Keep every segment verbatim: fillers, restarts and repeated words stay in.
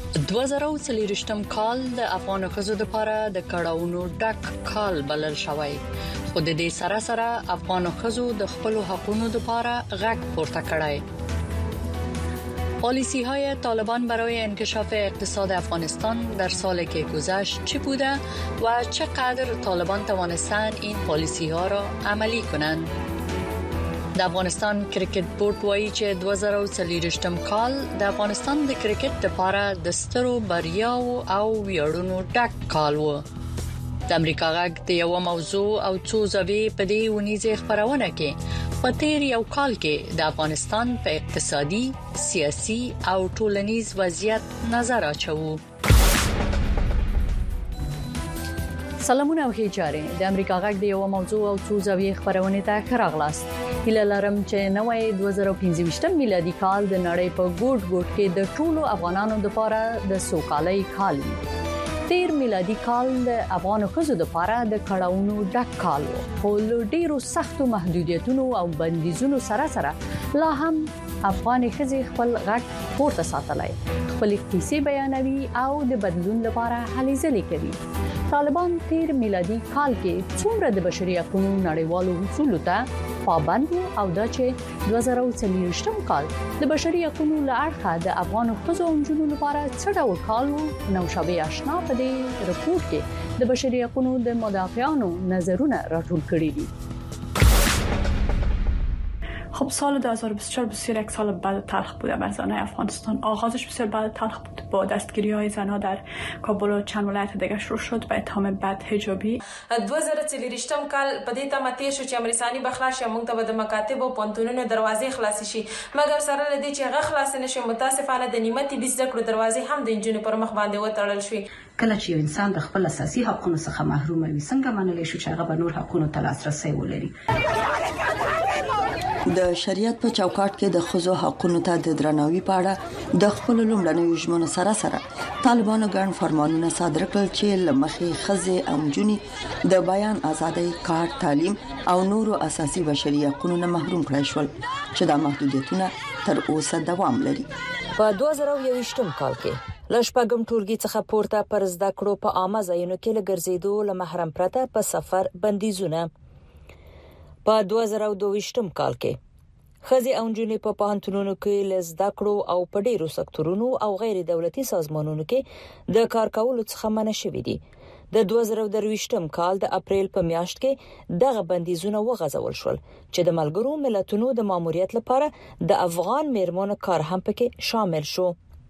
دوه زره څلوېښتم کال د افغان ښځو لپاره د کړهونو ډک کال بلل شوی، خو د دې سره سره افغان ښځو د خپل حقوقو لپاره غږ پورته کړی. پالیسی های طالبان برای انکشاف اقتصاد افغانستان در سالی که گذشت چه بوده و چقدر طالبان توانستند این پالیسی ها را عملی کنند؟ د افغانستان کرکټ بورډ وایي چې دوه زره څلوېښتم کال د افغانستان د کرکټ لپاره د سترو بریاو او ویاړونو ډک کال و. د امریکا غږ د یو موضوع او څو زاویې په دې ونیزه خبرونه کې په تیر یو کال کې د افغانستان په اقتصادي، سیاسي او ټولنیز وضعیت نظر اچوو. سلامونه او هیجاره د امریکا غږ د یو موضوع او څو زاویې خبرونه ته خراغلاست. هیله لرم چې نوې دوه زره پنځه میلادي کال د نړۍ په ګوټ ګوټ کې د ټولو افغانانو لپاره د سوکالۍ کال وي. تیر میلادي کال د افغان ښځو لپاره د کړهونو ډک کال و، خو له ډیرو سختو محدودیتونو او بندیزونو سره سره لا هم افغان ښځې خپل غږ پورته ساتلای، خپل کیسې بیانوي او د بدلون لپاره هلې ځلې کوي. طالبان تیر میلادي کال کې څومره د بشري حقوقو نړیوالو اصولو ته پابند او دا چې دوه زره څلوېښتم کال د بشري حقوقو له اړخه د افغان ښځو او نجونو لپاره څه ډول کال و، نو شابه آشنا په دې رپورت کې د بشري حقوقو د مدافعانو نظرونه راټول کړي دي. خب سال دو هزار و بیست و چهار بسیار یک سال بد تلخ بوده بر زنان افغانستان. آغازش بسیار بد تلخ بود با دستگیری های زنها در کابل و چند ولایت دیگه شروع شد به اتهام بد حجابی. دوه زره څلوېښتم کال په دې تمه تیر شو چې امریکایي بخلاص موږ ته د مکاتب او پونتونونو دروازې خلاص شي، مګر سره لدی چې هغه خلاص نشي متاسفانه د نیمه طبي زده کړو دروازې هم د انجونو پر مخ باندې وتړل شوې. کله چې انسان د خپل اساسي حقوقو څخه محروم وي څنګه منلی شو چې هغه به نور حقوقو ته لاسرسي ولري؟ د شریعت په چوکاټ کې د ښځو حقوقو ته د درناوي په اړه د خپل لومړنیو ژمنو سره سره طالبانو ګڼ فرمانونه صادر کړل چې لمخې ښځې او نجونې د بیان ازادۍ، کار، تعلیم او نورو اساسي بشري حقوقو نه محروم کړای شول چې دا محدودیتونه تر اوسه دوام لري. په دوه زره یوویشتم کال کې لشپږم ټولګي څخه پورته پر زده کړو په عامه ځایونو کې لګرځېدو له محرم پرته په سفر بندیزونه. په دوه زره دوه ویشتم کال کې ښځې او نجونې په پوهنتونونو کې لزده کړو او په ډیرو سکتورونو او غیر دولتي سازمانونو کې د کار کولو څخه منع شوې دي. د دوه زره درویشتم کال د اپریل په میاشت کې دغه بندیزونه وغځول شول چې د ملګرو ملتونو د ماموریت لپاره د افغان میرمنو کار هم پکې شامل شو.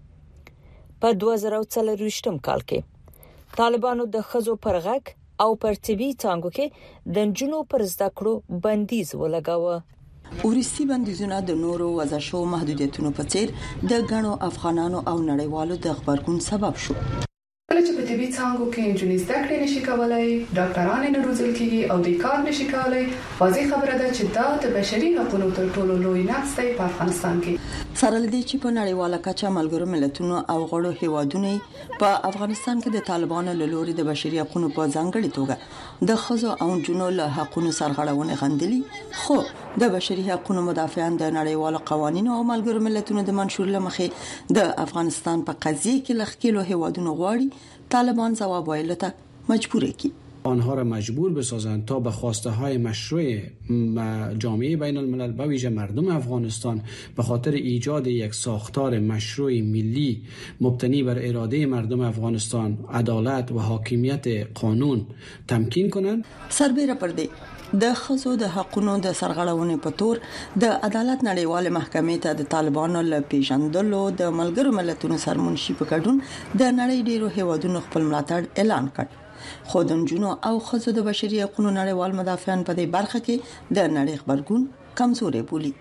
په دوه زره څلوېښتم کال کې طالبانو د ښځو پر غږ او پر طبي څانګو کې د نجونو پر زده کړو بندیز ولګاوه. ورستی بندیزونه د نورو وضع شو محدودیتونو په څیر د غنو افغانانو او نړیوالو د خبرګون سبب شو. کله چې په طبي څانګو کې انجونې زده کړې نشي کولای، ډاکټران نه روزل کیږي او د کار نشي کولای، واضح خبره ده چې دا د بشري حقوقو تر ټولو لوی نقص دی په افغانستان کې. سره لدی چې په نړیواله کچه ملګرو ملتونو او غړو هیوادونو په افغانستان کې د طالبانو له لوري د بشري حقوقو په ځانګړي توګه د ښځو او نجونو له حقوقو سرغړونه غندلي، خو د بشري حقوقو مدافعان د نړیوالو قوانینو او ملګرو ملتونو د منشور لمخې د افغانستان په قضیه کې لخکېلو هیوادونو غواړي طالبان جواب ویلو ته مجبور کی. آنها را مجبور بسازند تا به خواسته های مشروع جامعه بین الملل به ویژه مردم افغانستان به خاطر ایجاد یک ساختار مشروع ملی مبتنی بر اراده مردم افغانستان، عدالت و حاکمیت قانون تمکین کنند. سربیره پر دې د ښځو د حقوقو د سرغړونې په تور د عدالت نړیوال محکمې ته د طالبانو له پیژندلو د ملګرو ملتونو سرمنشي په ګډون د نړۍ ډیرو هیوادونو خپل ملاتړ اعلان کړ. خو د نجونو او ښځو د بشري حقوقو نړیوال مدافعان په دې برخه کې د نړۍ خبرګون کمزوري بولي.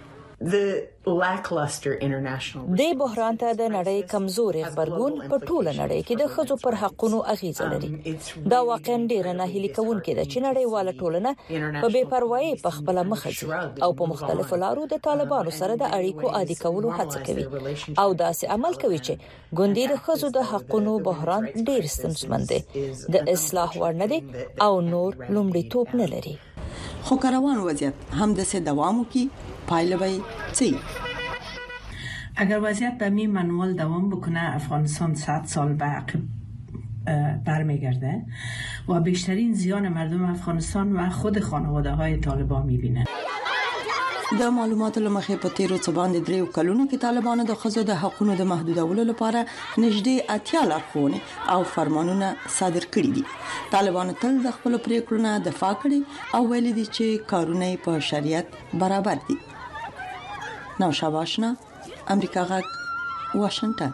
د بحران ته د نړۍ کمزوري خبرګون په ټوله نړۍ کې د ښځو پر حقوقو اغیزه لري. دا واقعا ډیره ناهیلي کوونکې ده چې نړیواله ټولنه په بې پروايي په خپل مخه ځي او په مختلفو لارو د طالبانو سره د اړیکو عادي کولو هڅه کوي او داسې عمل کوي چې ګوندې د ښځو د حقوقو بحران ډیر ستونزمن دی، د اصلاح وړ نه دی او نور لومړیتوب نه لري. خو کاروان وضعیت هم د څه دوام کوي، پایله به څه؟ اگر وضعیت به می منوال دوام بکنه افغانستان صد سال به عقب برمیگرده و بیشترین زیان مردم افغانستان و خود خانواده های طالبان میبینه. د معلوماتو لمخې په تیرو څه باندې دریو کلونو کې طالبانو د ښځو د حقوقو د محدودولو لپاره نږدې اتیا لارښوونې او فرمانونه صادر کړي دي. طالبانو تل د خپل پریکړو نه دفاع کړې او ویلي دي چې کارونه په شریعت برابر دي. نو شاباشنا امریکا غاک واشنگتن.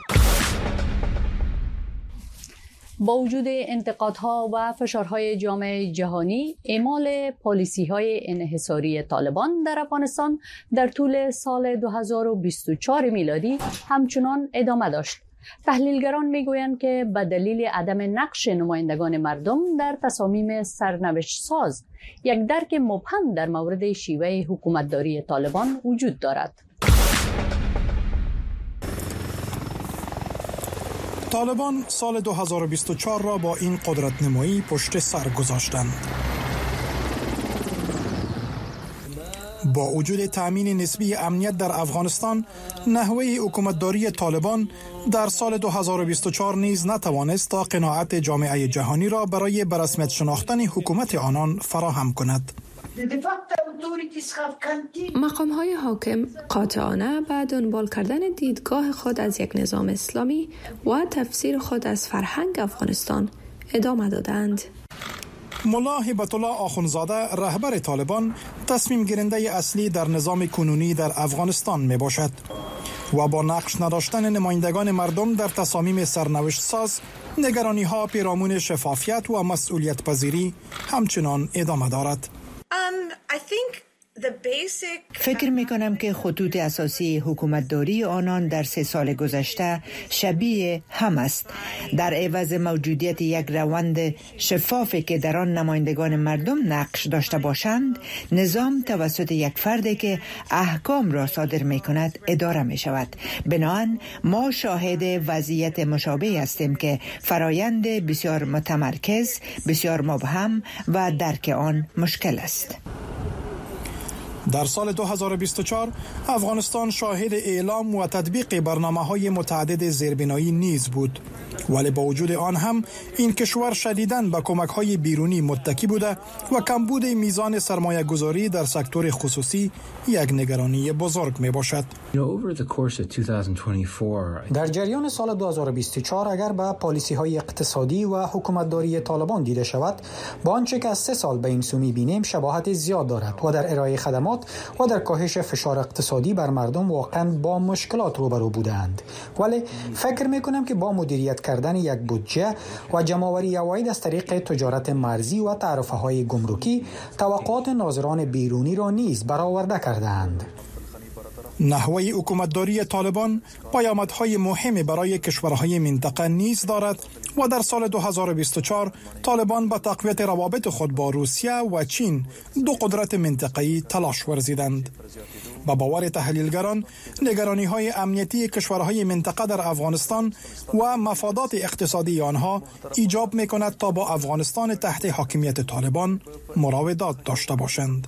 با وجود انتقادها و فشارهای جامعه جهانی، اعمال پالیسی‌های انحصاری طالبان در افغانستان در طول سال دو هزار و بیست و چهار میلادی همچنان ادامه داشت. تحلیلگران میگویند که به دلیل عدم نقش نمایندگان مردم در تصامیم سرنوشت ساز، یک درک مبهم در مورد شیوه حکومتداری طالبان وجود دارد. طالبان سال دو هزار و بیست و چهار را با این قدرت نمایی پشت سر گذاشتند. با وجود تأمین نسبی امنیت در افغانستان، نحوه حکومتداری طالبان در سال دو هزار و بیست و چهار نیز نتوانست تا قناعت جامعه جهانی را برای به رسمیت شناختن حکومت آنان فراهم کند. مقام‌های حاکم قاطعانه به دنبال کردن دیدگاه خود از یک نظام اسلامی و تفسیر خود از فرهنگ افغانستان ادامه دادند. ملا هبت الله آخونزاده رهبر طالبان تصمیم گیرنده اصلی در نظام کنونی در افغانستان می باشد و با نقش نداشتن نمایندگان مردم در تصامیم سرنوشت ساز، نگرانی ها پیرامون شفافیت و مسئولیت پذیری همچنان ادامه دارد. فکر می کنم که خطوط اساسی حکومتداری آنان در سه سال گذشته شبیه هم است. در عوض موجودیت یک روند شفافی که در آن نمایندگان مردم نقش داشته باشند، نظام توسط یک فردی که احکام را صادر می کند اداره می شود. بنابراین ما شاهد وضعیت مشابه هستیم که فرایند بسیار متمرکز، بسیار مبهم و درک آن مشکل است. در سال دو هزار و بیست و چهار افغانستان شاهد اعلام و تطبیق برنامه‌های متعدد زیربنایی نیز بود، ولی با وجود آن هم این کشور شدیداً به کمک‌های بیرونی متکی بوده و کمبود میزان سرمایه‌گذاری در سکتور خصوصی یک نگرانی بزرگ میباشد. در جریان سال دو هزار و بیست و چهار اگر به پالیسی‌های اقتصادی و حکومتداری طالبان دیده شود، با آنچه که از سه سال به این سو می‌بینیم شباهت زیاد دارد و در ارائه خدمات و در کاهش فشار اقتصادی بر مردم واقعا با مشکلات روبرو بودند. ولی فکر میکنم که با مدیریت کردن یک بودجه و جمع‌آوری عواید از طریق تجارت مرزی و تعرفه های گمرکی، توقعات ناظران بیرونی را نیز برآورده کردند. نحوه حکومتداری طالبان پیامدهای مهمی برای کشورهای منطقه نیز دارد و در سال دو هزار و بیست و چهار طالبان به تقویت روابط خود با روسیه و چین، دو قدرت منطقه‌ای، تلاش ورزیدند. با باور تحلیلگران، نگرانی‌های امنیتی کشورهای منطقه در افغانستان و مفادات اقتصادی آنها ایجاب می‌کند تا با افغانستان تحت حاکمیت طالبان مراودات داشته باشند.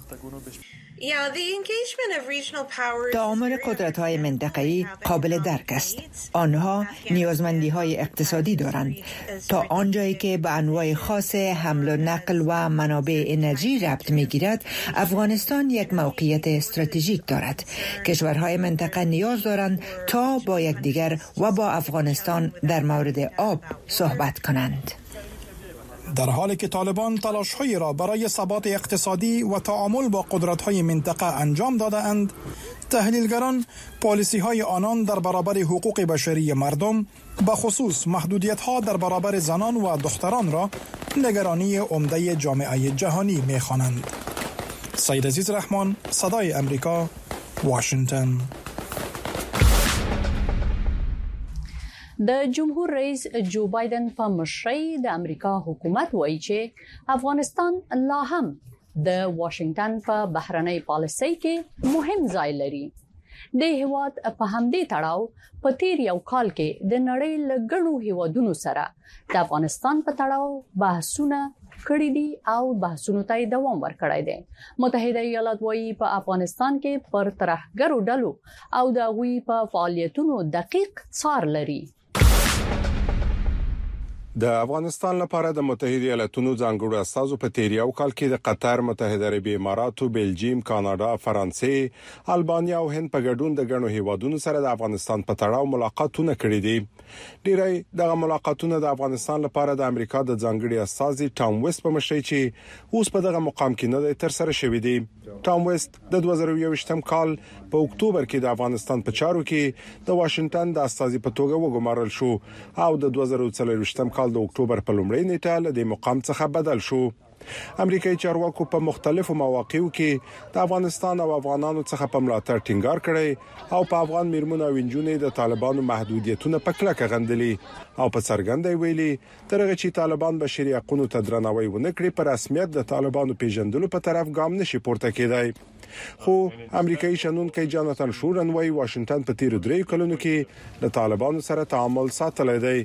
تعامل قدرت‌های منطقه‌ای قابل درک است. آنها نیازمندی‌های اقتصادی دارند. تا آنجایی که به انواع خاص حمل و نقل و منابع انرژی ربط می‌گیرد، افغانستان یک موقعیت استراتژیک دارد. کشورهای منطقه نیاز دارند تا با یکدیگر و با افغانستان در مورد آب صحبت کنند. در حالی که طالبان تلاش‌هایی را برای ثبات اقتصادی و تعامل با قدرت‌های منطقه انجام داده‌اند، تحلیلگران پالیسی‌های آنان در برابر حقوق بشری مردم، به خصوص محدودیت‌ها در برابر زنان و دختران را نگرانی عمده جامعه جهانی می‌خوانند. سید عزیز رحمان، صدای امریکا، واشنگتن. د جمهور رئیس جو بایدن په مشرۍ د امریکا حکومت وایي چې افغانستان لا هم د واشنگټن په بهرنۍ پالیسۍ کې مهم ځای لري. د هیواد په همدې تړاو په تیر یو کال کې د نړۍ لګړو هیوادونو سره د افغانستان په تړاو بحثونه کړی دي او بحثونو ته دوام ورکړی دی. متحده ایالات وايي په افغانستان کې پر ترهګرو ډلو او د غوي په فعالیتونو دقیق څار لري. د افغانستان لپاره د متحده ایالاتونو ځانګړو استازو په تیر یو کال کې د قطر، متحده عربي اماراتو، بلجیم، کاناډا، فرانسې، البانیا او هند په ګډون د غنو هیوادونو سره د افغانستان په تړاو ملاقاتونه کړي دي. ډیری دغه ملاقاتونه د افغانستان لپاره د امریکا د ځانګړي استازي ټام ویست په مشرۍ چې اوس په دغه مقام کې نه تر سره شوی دی. ټام ویست د دوه زره یوویشتم کال په اکتوبر کې د افغانستان په چارو کې د واشنگټن د استازي په توګه وګمارل شو او د دوه زره څلورویشتم کال د اکتوبر په لومړۍ نیټه له دې مقام څخه بدل شو. امریکایي چارواکو په مختلفو مواقعو کې د افغانستان او افغانانو څخه په ملاتړ ټینګار کړی او په افغان میرمنو او انجونې د طالبانو محدودیتونه په کلکه غندلي او په څرګنده ویلي ترغه چې طالبان بشري حقوقو ته درناوی ونه کړي په رسمیت د طالبانو پیژندلو په طرف ګام نشي پورته کېدای. خو امریکایي شنونکي جاناتان شورن وايي واشنگټن په تیر درې کلونو کې د طالبانو سره تعامل ساتلی دی.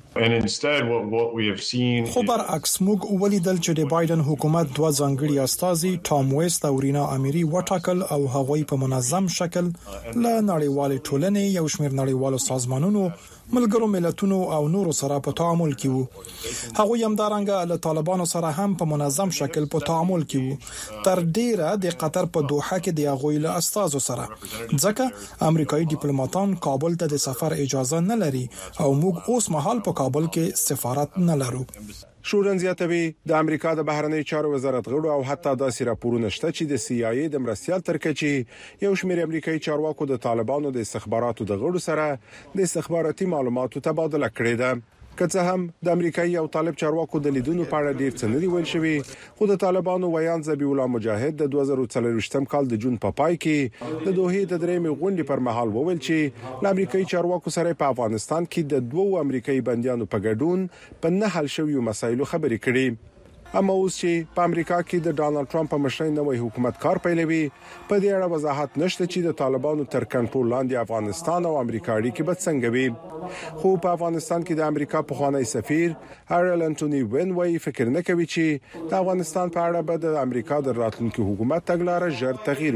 خو برعکس موږ ولیدل چې د بایدن حکومت دوه ځانګړي استازي ټام ویست او رینا اميري وټاکل او هغوی په منظم شکل له نړیوال ټولنې یو شمېر نړیوالو سازمانونو، ملګرو ملتونو او نورو سره په تعامل کې وو. هغوی هم دارنګه له طالبانو سره هم په منظم شکل په تعامل کې وو. تر ډیره د قطر په دوحه کې د هغوی له استازو سره، ځکه امریکایي ډیپلوماټان کابل ته د سفر اجازه نه لري او موږ اوس مهال په کابل کې سفارت نه لرو. شورن زیاتوي د امریکا د بهرنی چارو وزارت غړو او حتی داسې راپورونه شته چې د سی آی ای د مرستيال ترکچې یو شمېر امریکایي چارواکو د طالبانو د استخباراتو د غړو سره د استخباراتي معلوماتو تبادله کړې ده. که څه هم د امریکایي او طالب چارواکو د لیدونو په اړه ډیر څه نه دی ویل شوی، خو د طالبانو ویان ذبیح الله مجاهد د دوه زره څلورویشتم کال د جون په پای کې د دوحې د درېمې غونډې پر مهال وویل چې د امریکایي چارواکو سره په افغانستان کې د دوه امریکایي بنديانو په ګډون په نه حل شویو مسایلو خبرې کړې. اما اوس چې په امریکا کې د ډانلډ ټرمپ په مشرۍ نوې حکومت کار پیلوي، په دې اړه وضاحت نشته چې د طالبانو تر کنټرول لاندې افغانستان او امریکا اړیکې به څنګه وي. خو په افغانستان کې د امریکا پخوانی سفیر هارل انټونی وین وايي فکر نه کوي چې د افغانستان په اړه به د امریکا د راتلونکي حکومت تګلارې ژر تغییر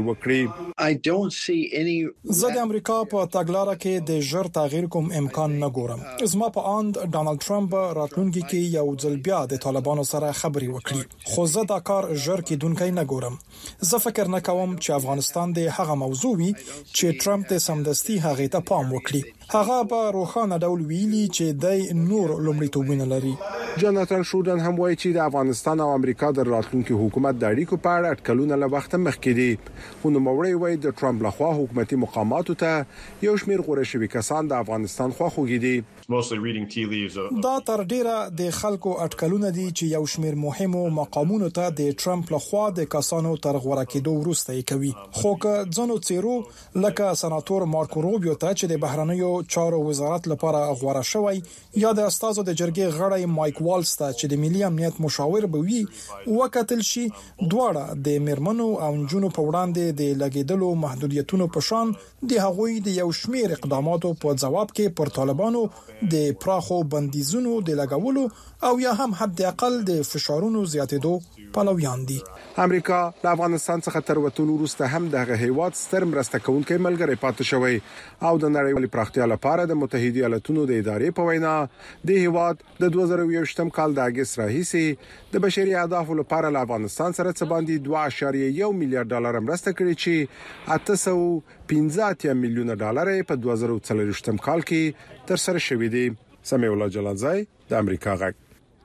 وکړي. زه د امریکا په تګلارې کې د ژر تغییر کوم امکان نه ګورم. زما په اند ډانلډ ټرمپ راتلونکي کې یو ځل بیا د طالبانو سره خبرې وکړي، خو زه دا کار ژر کېدونکي نه ګورم. زه فکر نه کوم چې افغانستان د هغه موضوع وي چې ټرمپ د سمدستي هغه ته پام وکړي. هغه په روښانه ډول ویلي چې د نور لومړیتوبونه لري. جاناتان شورن هم وایي چې د افغانستان او امریکا د راتلونکي حکومت د اړیکو په اړه اټکلونه له وخت مخکې دي. خو نو موري وایي د ټرمپ لخوا حکومتي مقاماتو ته یو شمېر غوړه شوي کسان د افغانستان خواخوږي دي. دا تر ډیره د خلکو اټکلونه دي چې یو شمېر مهمو مقامونو ته د ټرمپ لخوا د کسانو تر غوړه کېدو وروسته یې کوي. خو که ځنو چیرو لکه سناتور مارکو روبیو ته چې د بهرنیو چارو وزارت لپاره غوړه شوی، یا د استازو د جرګې غړی مایک والز ته چې د ملي امنیت مشاور به وي، وکتل شي دواړه د میرمنو او نجونو په وړاندې د لګیدلو محدودیتونو په شان د هغوی د یو شمېر اقداماتو په جواب کې پر طالبانو د پراخو بندیزونو د لګولو او یا هم حد اقل د فشارونو زیاتېدو پلویان دي. امریکا د افغانستان څخه تر وټولو وروسته هم دغه هیواد ستر مرسته کوونکی ملګری پاتې شوی او د نړیوال پراختیا لپاره د متحده ایالاتونو د ادارې په وینا د هیواد د دوه زره یوویشتم کال د اگست راهیسې د بشري اهدافو لپاره له افغانستان سره څه باندې دوه اعشاریه یو میلیارډ ډالر مرسته کړې چې اته سوه پنځه اتیا میلیونه ډالر په دوه زره څلورویشتم کال کې تر سره شوې دي. سمیع الله جلالزای د امریکا غږ.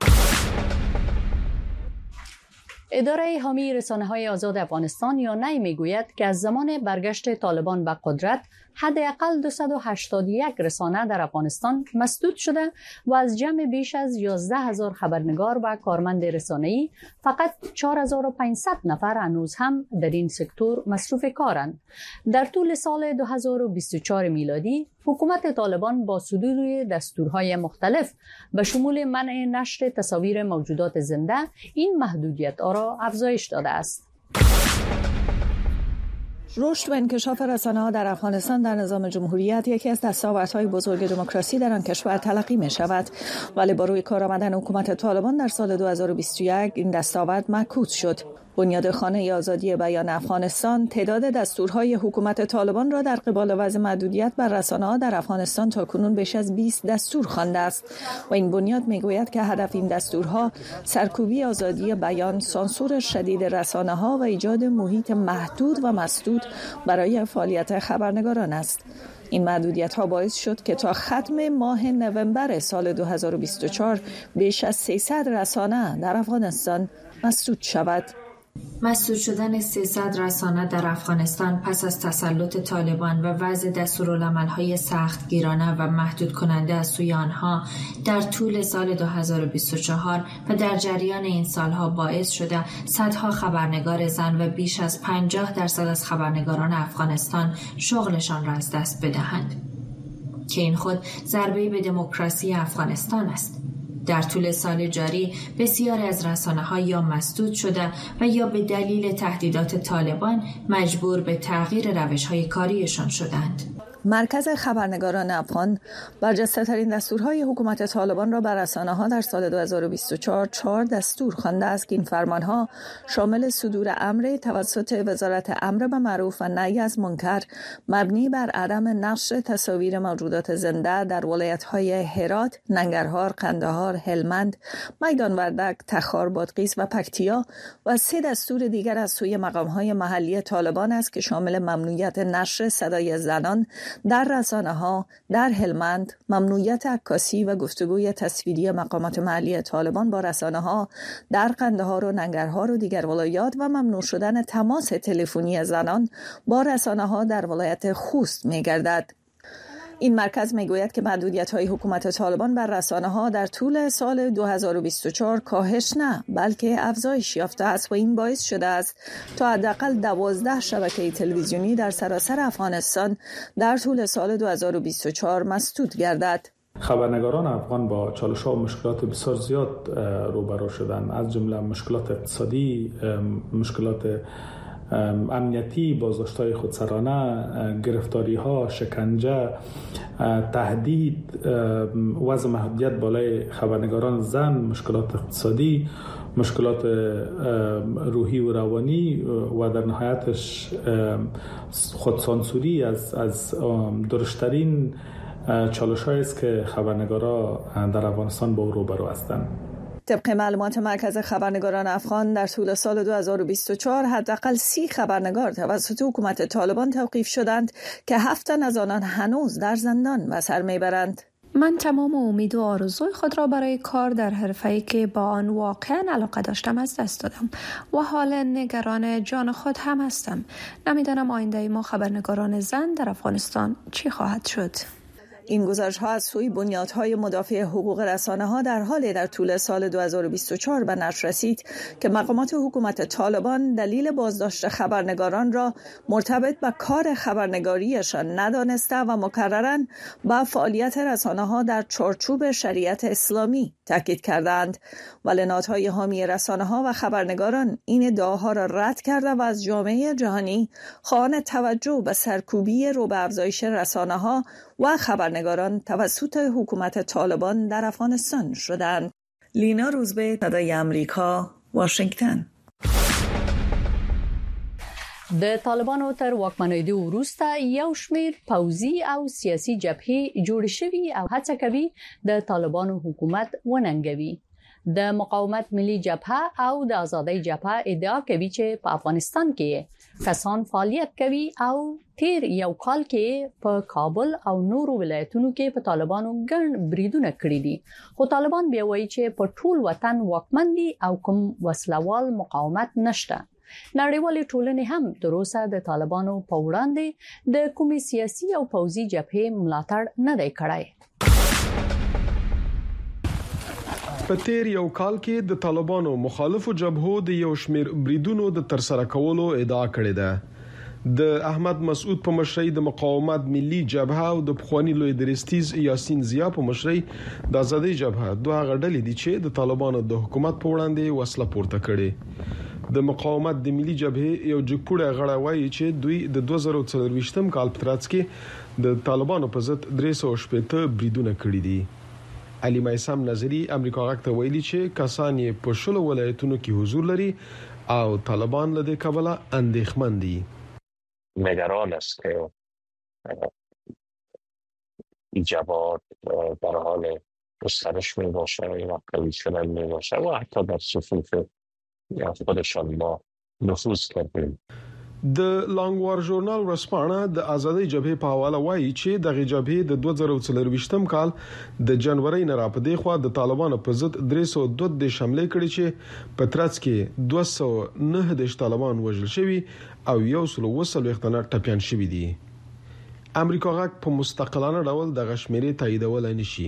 اداره حامی رسانه‌های آزاد افغانستان یا نی میگوید که از زمان برگشت طالبان به قدرت حداقل دویست و هشتاد و یک رسانه در افغانستان مسدود شده و از جمع بیش از یازده هزار خبرنگار و کارمند رسانه‌ای فقط چهار هزار و پانصد نفر هنوز هم در این سکتور مصروف کارند. در طول سال دو هزار و بیست و چهار میلادی حکومت طالبان با صدور دستورهای مختلف به شمول منع نشر تصاویر موجودات زنده این محدودیت را افزایش داده است. رشد و انکشاف رسانه‌ها در افغانستان در نظام جمهوریت یکی از دستاوردهای بزرگ دموکراسی در آن کشور تلقی می شود، ولی با روی کار آمدن حکومت طالبان در سال دو هزار و بیست و یک این دستاورد معکوس شد. بنیادخانه آزادی بیان افغانستان تعداد دستورهای حکومت طالبان را در قبال وضع محدودیت بر رسانه‌ها در افغانستان تاکنون بیش از بیست دستور خوانده است و این بنیاد میگوید که هدف این دستورها سرکوبی آزادی بیان، سانسور شدید رسانه‌ها و ایجاد محیط محدود و مسدود برای فعالیت خبرنگاران است. این محدودیت‌ها باعث شد که تا ختم ماه نوامبر سال دو هزار و بیست و چهار بیش از سیصد رسانه در افغانستان مسدود شود. مسدود شدن سیصد رسانه در افغانستان پس از تسلط طالبان و وضع دستورالعمل‌های سختگیرانه و محدود کننده از سوی آنها در طول سال دو هزار و بیست و چهار و در جریان این سالها باعث شده صدها خبرنگار زن و بیش از پنجاه درصد از خبرنگاران افغانستان شغلشان را از دست بدهند که این خود ضربه‌ای به دموکراسی افغانستان است. در طول سال جاری بسیاری از رسانه‌ها یا مسدود شده و یا به دلیل تهدیدات طالبان مجبور به تغییر روش‌های کاریشان شدند. مرکز خبرنگاران افغان برجسته‌ترین دستورهای حکومت طالبان را بر رسانه‌ها در سال دو هزار و بیست و چهار چهار دستور خوانده است که این فرمانها شامل صدور امر توسط وزارت امر بالمعروف و نهی از منکر مبنی بر عدم نشر تصاویر موجودات زنده در ولایت‌های هرات، ننگرهار، قندهار، هلمند، میدان وردک، تخار، بادغیس و پکتیا و سه دستور دیگر از سوی مقام‌های محلی طالبان است که شامل ممنوعیت نشر صدای زنان در رسانه‌ها در هلمند، ممنوعیت عکاسی و گفتگوی تصویری مقامات محلی طالبان با رسانه‌ها در قندهار و ننگرهار و دیگر ولایات و ممنوع شدن تماس تلفنی زنان با رسانه‌ها در ولایت خوست می‌گردد. این مرکز میگوید که محدودیت‌های حکومت طالبان بر رسانه‌ها در طول سال دو هزار و بیست و چهار کاهش نه بلکه افزایش یافته است و این باعث شده است تا حداقل دوازده شبکه تلویزیونی در سراسر افغانستان در طول سال دو هزار و بیست و چهار مسدود گردد. خبرنگاران افغان با چالش‌ها و مشکلات بسیار زیاد روبرو شدند، از جمله مشکلات اقتصادی، مشکلات امنیتی، بازداشت‌های خودسرانه، گرفتاری‌ها، شکنجه، تهدید، وضع محدودیت بالای خبرنگاران زن، مشکلات اقتصادی، مشکلات روحی و روانی و در نهایتش خودسانسوری از از درشترین چالش‌هایی است که خبرنگاران در افغانستان با او روبرو هستند. طبق معلومات مرکز خبرنگاران افغان در طول سال دو هزار و بیست و چهار حداقل سی خبرنگار توسط حکومت طالبان توقیف شدند که هفت تن از آنان هنوز در زندان به سر میبرند. من تمام امید و آرزوی خود را برای کار در حرفه‌ای که با آن واقعا علاقه داشتم از دست دادم و حالا نگران جان خود هم هستم. نمیدانم آینده ما خبرنگاران زن در افغانستان چی خواهد شد. این گزارش‌ها از سوی بنیادهای مدافع حقوق رسانه‌ها در حال در طول سال دو هزار و بیست و چهار به نشر رسید که مقامات حکومت طالبان دلیل بازداشت خبرنگاران را مرتبط به کار خبرنگاریشان ندانسته و مکرراً به فعالیت رسانه‌ها در چارچوب شریعت اسلامی تاکید کردند. ولی نهادهای حامی رسانه‌ها و خبرنگاران این ادعاها را رد کرده و از جامعه جهانی خواهان توجه به سرکوبی رو به افزایش رسانه‌ها و خبرنگاران توسط حکومت طالبان در افغانستان شدند. لینا روزبه، صدای امریکا، واشنگتن. د طالبانو تر واکمنېدو وروسته یو شمېر پوځي او سیاسي جبهې جوړې شوې او هڅه کوي د طالبانو حکومت وننګوي. د مقاومت ملي جبهه او د آزادۍ جبهه ادعا کوي چې په افغانستان کې کسان فعالیت کوي او تیر یو کال کې په کابل او نورو ولایتونو کې په طالبانو ګڼ بریدونه کړی دي. خو طالبان بیا وایي چې په ټول وطن واکمن دي او کوم وسلوال مقاومت نشته. نړیوالې ټولنې هم تر اوسه د طالبانو په وړاندې د کومې سیاسي او پوځي جبهې ملاتړ نه دی کړی. په تیر یو کال کې د طالبانو مخالفو جبهو د یو شمېر بریدونو د ترسره کولو ادعا کړې ده. د احمد مسعود په مشرۍ د مقاومت ملي جبهه او د پخوانی لوی درستیز یاسین زیا په مشرۍ د آزادۍ جبهه دوه غړلې دي چې د طالبانو د حکومت په وړاندې وسله پورته کړي. د مقاومت د ملي جبهه یو جګپوړی غړی وایي چې دوی د دوه زره څلرويشتم کال په ترڅ کې د طالبانو په ضد درې سوه شپږ بریدونه کړي دي. علي مایسم نظری امریکا غاک ته ویلي چې کسان یې په شلو ولایتونو کې حضور لري او طالبان له دې کبله اندېښمن دي. نگران است که جبهات در حال گسترش می باشه و قوی شدن می باشه و حتی در صفوف خودشان ما نفوذ کردیم. د لانګوار ژورنال ورسپانه د ازادي جبهه په حواله وایي چې د جبهه د دوه زره څلرويشتم کال د جنوري نه راپدې خو د طالبانو په ضد درې سوه دوه د شامل کړي چې په ترڅ کې دوه سوه نه د طالبان وژل شوی او یو سل وسل وختنه ټپيان شوی دي. امریکا غاک په مستقلانه ډول د غشمیري تاییدول نه شي.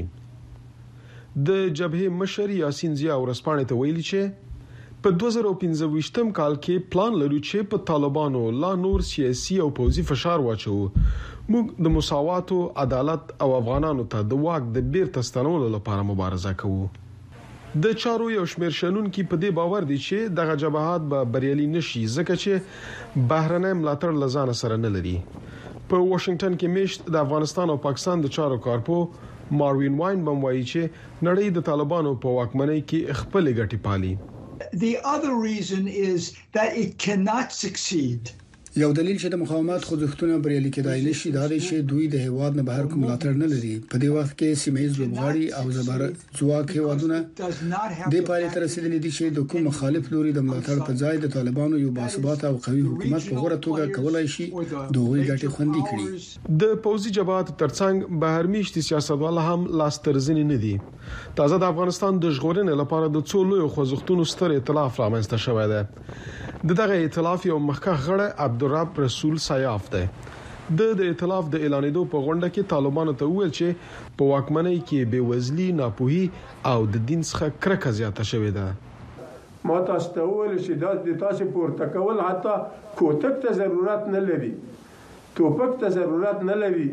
د جبهه مشر یاسین ضیا ورسپانه ته ویلي چې په دوه زره پنځه کال کې پلان لرو چې په طالبانو لا نور سیاسي او پوځي فشار واچو. موږ د مساوات او عدالت او افغانانو ته د واک د بیرته ستنولو لپاره مبارزه کوو. د چارو یو شمیر شنن کې په دې باور دي چې دغه جبهات به بریالي نشي ځکه چې بهرنۍ ملاتړ لزان سره نه لري. په واشنگټن کې میشت د افغانستان او پاکستان د چارو کارپو ماروین واین بم وایي چې نړۍ د طالبانو په واکمنۍ کې خپل ګټې پالي. The other reason is that it cannot succeed. یو دلیل چې د مقاومت خوځښتونه بریالي کېدای نشي دا دی چې دوی د هیواد نه بهر کوم ملاتړ نه لري. په دې وخت کې سیمایي لوبغاړي او زبر ځواک هیوادونه د پایلې تر رسیدلي دي چې د کوم مخالف لوري د ملاتړ په ځای د طالبانو یو باثباته او قوي حکومت په غوړه توګه کولای شي دوی ګټې خوندي کړي. د پوځي جبهات ترڅنګ بهرمیشتي سیاستوال هم لاس ترزنی نه دي. تازه د افغانستان د ژغورنې لپاره د څو لوی خوځښتونو ستر ائتلاف رامنځته شوی دی. د دغه ائتلاف یو مخکښ غړی عبدالرب رسول سیاف دی. د د ائتلاف د اعلانېدو په غونډه کې طالبانو ته ویل چې په واکمنۍ کې بېوزلي، ناپوهي او د دین څخه کرکه زیاته شوې ده. ما تاسو ته ویل چې د تاسو پورته کول حتی کوتک ته ضرورت نه لري، توپک ته ضرورت نه لري.